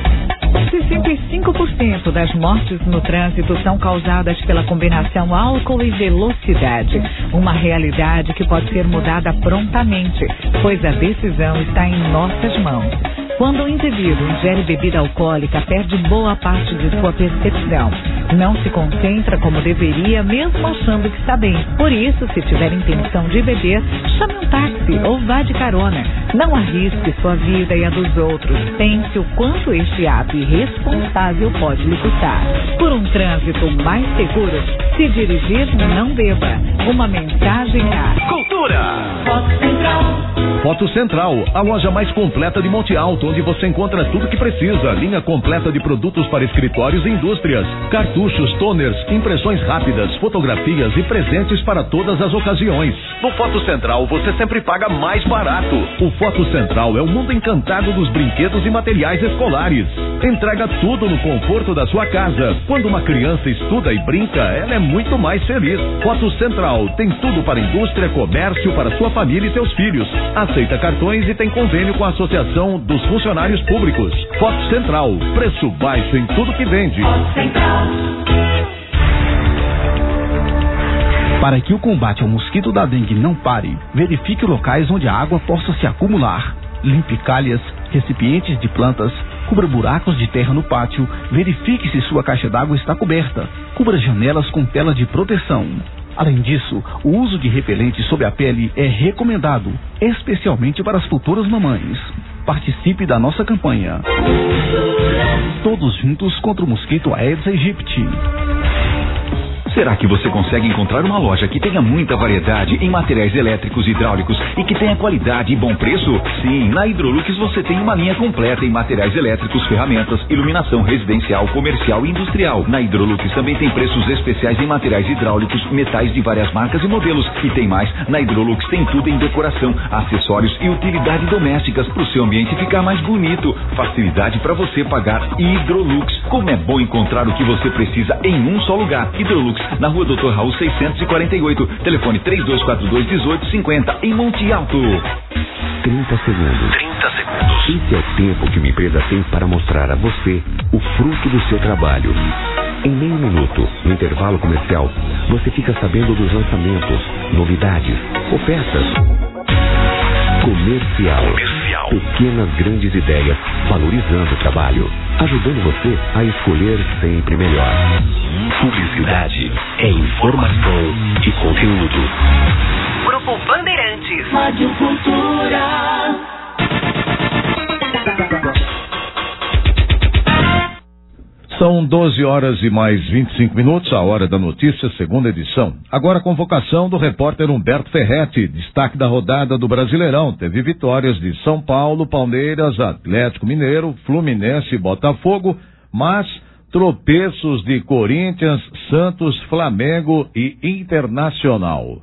65% das mortes no trânsito são causadas pela combinação álcool e velocidade. Uma realidade que pode ser mudada prontamente, pois a decisão está em nossas mãos. Quando o indivíduo ingere bebida alcoólica, perde boa parte de sua percepção. Não se concentra como deveria, mesmo achando que está bem. Por isso, se tiver intenção de beber, chame um táxi ou vá de carona. Não arrisque sua vida e a dos outros. Pense o quanto este ato irresponsável pode lhe custar. Por um trânsito mais seguro, se dirigir, não beba. Uma mensagem a Cultura. Foco Central. Foto Central, a loja mais completa de Monte Alto, onde você encontra tudo que precisa. Linha completa de produtos para escritórios e indústrias, cartuchos, toners, impressões rápidas, fotografias e presentes para todas as ocasiões. No Foto Central você sempre paga mais barato. O Foto Central é o mundo encantado dos brinquedos e materiais escolares. Entrega tudo no conforto da sua casa. Quando uma criança estuda e brinca, ela é muito mais feliz. Foto Central tem tudo para indústria, comércio, para sua família e seus filhos. Aceita cartões e tem convênio com a Associação dos Funcionários Públicos. Foto Central, preço baixo em tudo que vende. Para que o combate ao mosquito da dengue não pare, verifique locais onde a água possa se acumular. Limpe calhas, recipientes de plantas, cubra buracos de terra no pátio, verifique se sua caixa d'água está coberta, cubra janelas com tela de proteção. Além disso, o uso de repelente sob a pele é recomendado, especialmente para as futuras mamães. Participe da nossa campanha. Todos juntos contra o mosquito Aedes aegypti. Será que você consegue encontrar uma loja que tenha muita variedade em materiais elétricos e hidráulicos e que tenha qualidade e bom preço? Sim, na Hidrolux você tem uma linha completa em materiais elétricos, ferramentas, iluminação residencial, comercial e industrial. Na Hidrolux também tem preços especiais em materiais hidráulicos, metais de várias marcas e modelos. E tem mais, na Hidrolux tem tudo em decoração, acessórios e utilidades domésticas para o seu ambiente ficar mais bonito. Facilidade para você pagar. Hidrolux. Como é bom encontrar o que você precisa em um só lugar. Hidrolux, na rua Dr. Raul 648, telefone 3242-1850, em Monte Alto. 30 segundos. Esse é o tempo que uma empresa tem para mostrar a você o fruto do seu trabalho. Em meio minuto, no intervalo comercial, você fica sabendo dos lançamentos, novidades, ofertas. Comercial. Pequenas grandes ideias, valorizando o trabalho, ajudando você a escolher sempre melhor. Publicidade é informação e conteúdo. Grupo Bandeirantes. Rádio Cultura. São 12 horas e mais 25 minutos, a hora da notícia, segunda edição. Agora a convocação do repórter Humberto Ferretti, destaque da rodada do Brasileirão. Teve vitórias de São Paulo, Palmeiras, Atlético Mineiro, Fluminense e Botafogo, mas tropeços de Corinthians, Santos, Flamengo e Internacional.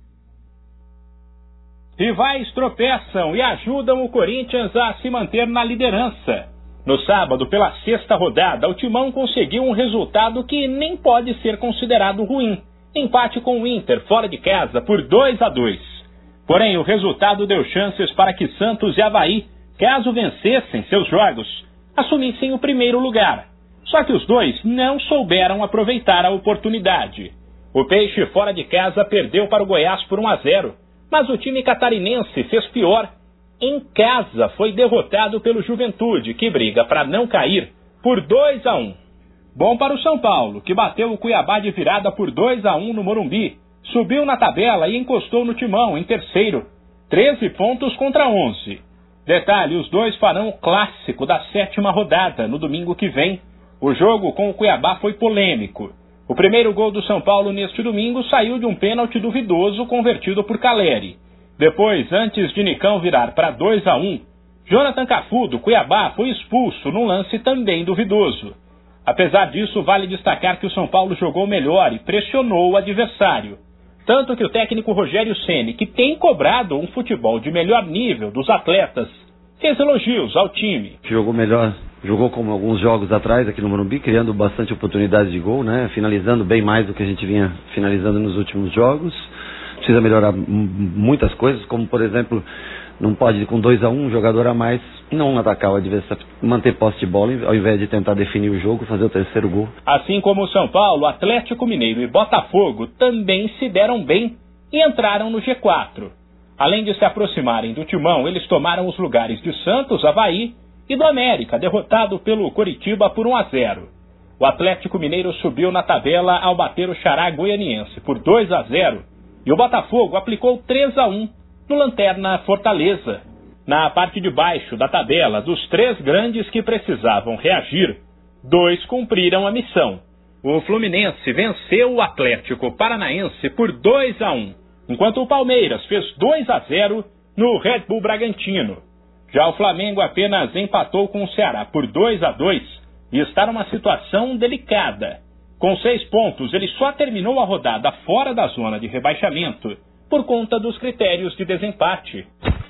Rivais tropeçam e ajudam o Corinthians a se manter na liderança. No sábado, pela sexta rodada, o Timão conseguiu um resultado que nem pode ser considerado ruim. Empate com o Inter, fora de casa, por 2-2. Porém, o resultado deu chances para que Santos e Avaí, caso vencessem seus jogos, assumissem o primeiro lugar. Só que os dois não souberam aproveitar a oportunidade. O Peixe, fora de casa, perdeu para o Goiás por 1-0, mas o time catarinense fez pior. Em casa, foi derrotado pelo Juventude, que briga para não cair, por 2-1. Bom para o São Paulo, que bateu o Cuiabá de virada por 2-1 no Morumbi, subiu na tabela e encostou no Timão, em terceiro, 13 pontos contra 11. Detalhe, os dois farão o clássico da 7ª rodada, no domingo que vem. O jogo com o Cuiabá foi polêmico. O primeiro gol do São Paulo neste domingo saiu de um pênalti duvidoso convertido por Caleri. Depois, antes de Nicão virar para 2-1, Jonathan Cafu, do Cuiabá, foi expulso num lance também duvidoso. Apesar disso, vale destacar que o São Paulo jogou melhor e pressionou o adversário. Tanto que o técnico Rogério Ceni, que tem cobrado um futebol de melhor nível dos atletas, fez elogios ao time. Jogou melhor, jogou como alguns jogos atrás aqui no Morumbi, criando bastante oportunidades de gol, né? Finalizando bem mais do que a gente vinha finalizando nos últimos jogos. Precisa melhorar muitas coisas, como por exemplo, não pode com 2-1, um jogador a mais, não atacar o adversário, manter posse de bola, ao invés de tentar definir o jogo, fazer o terceiro gol. Assim como o São Paulo, Atlético Mineiro e Botafogo também se deram bem e entraram no G4. Além de se aproximarem do Timão, eles tomaram os lugares de Santos, Avaí e do América, derrotado pelo Coritiba por 1-0. O Atlético Mineiro subiu na tabela ao bater o Xará Goianiense por 2-0. E o Botafogo aplicou 3-1 no Lanterna Fortaleza. Na parte de baixo da tabela, dos 3 grandes que precisavam reagir, 2 cumpriram a missão. O Fluminense venceu o Atlético Paranaense por 2-1, enquanto o Palmeiras fez 2-0 no Red Bull Bragantino. Já o Flamengo apenas empatou com o Ceará por 2-2 e está numa situação delicada. Com 6 pontos, ele só terminou a rodada fora da zona de rebaixamento por conta dos critérios de desempate.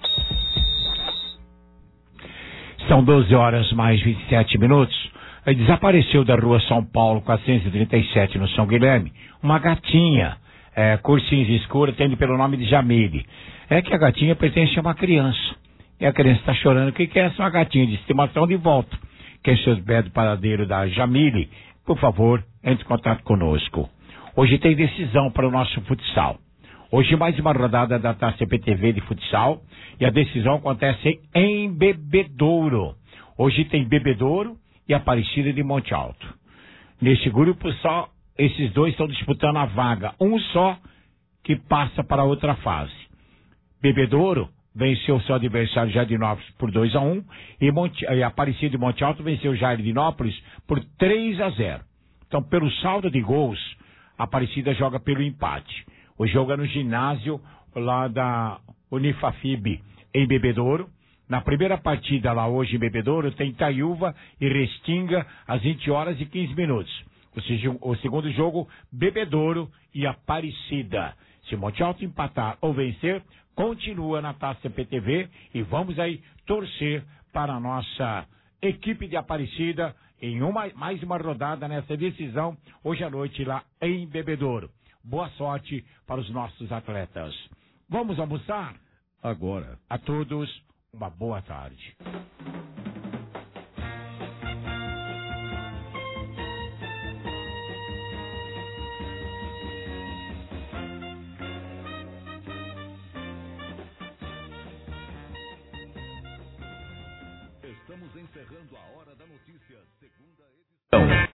São 12 horas mais 27 minutos. Desapareceu da rua São Paulo 437 no São Guilherme uma gatinha, cor cinza escura, tendo pelo nome de Jamile. É que a gatinha pertence a uma criança. E a criança está chorando. O que é essa? Uma gatinha de estimação de volta. Quer saber do paradeiro da Jamile? Por favor, entre em contato conosco. Hoje tem decisão para o nosso futsal. Hoje mais uma rodada da Taça CPTV de futsal. E a decisão acontece em Bebedouro. Hoje tem Bebedouro e Aparecida de Monte Alto. Neste grupo só, esses dois estão disputando a vaga. Um só que passa para a outra fase. Bebedouro venceu seu adversário Jardinópolis por 2-1 e Aparecida de Monte Alto venceu Jardinópolis por 3-0. Então, pelo saldo de gols, a Aparecida joga pelo empate. O jogo é no ginásio lá da Unifafib em Bebedouro. Na primeira partida lá hoje em Bebedouro tem Itaiúva e Restinga às 20 horas e 15 minutos. O segundo jogo, Bebedouro e Aparecida. Se Monte Alto empatar ou vencer, continua na Taça CPTV e vamos aí torcer para a nossa equipe de Aparecida em mais uma rodada nessa decisão hoje à noite lá em Bebedouro. Boa sorte para os nossos atletas. Vamos almoçar? Agora. A todos, uma boa tarde. Estamos encerrando a Hora da Notícia, segunda edição.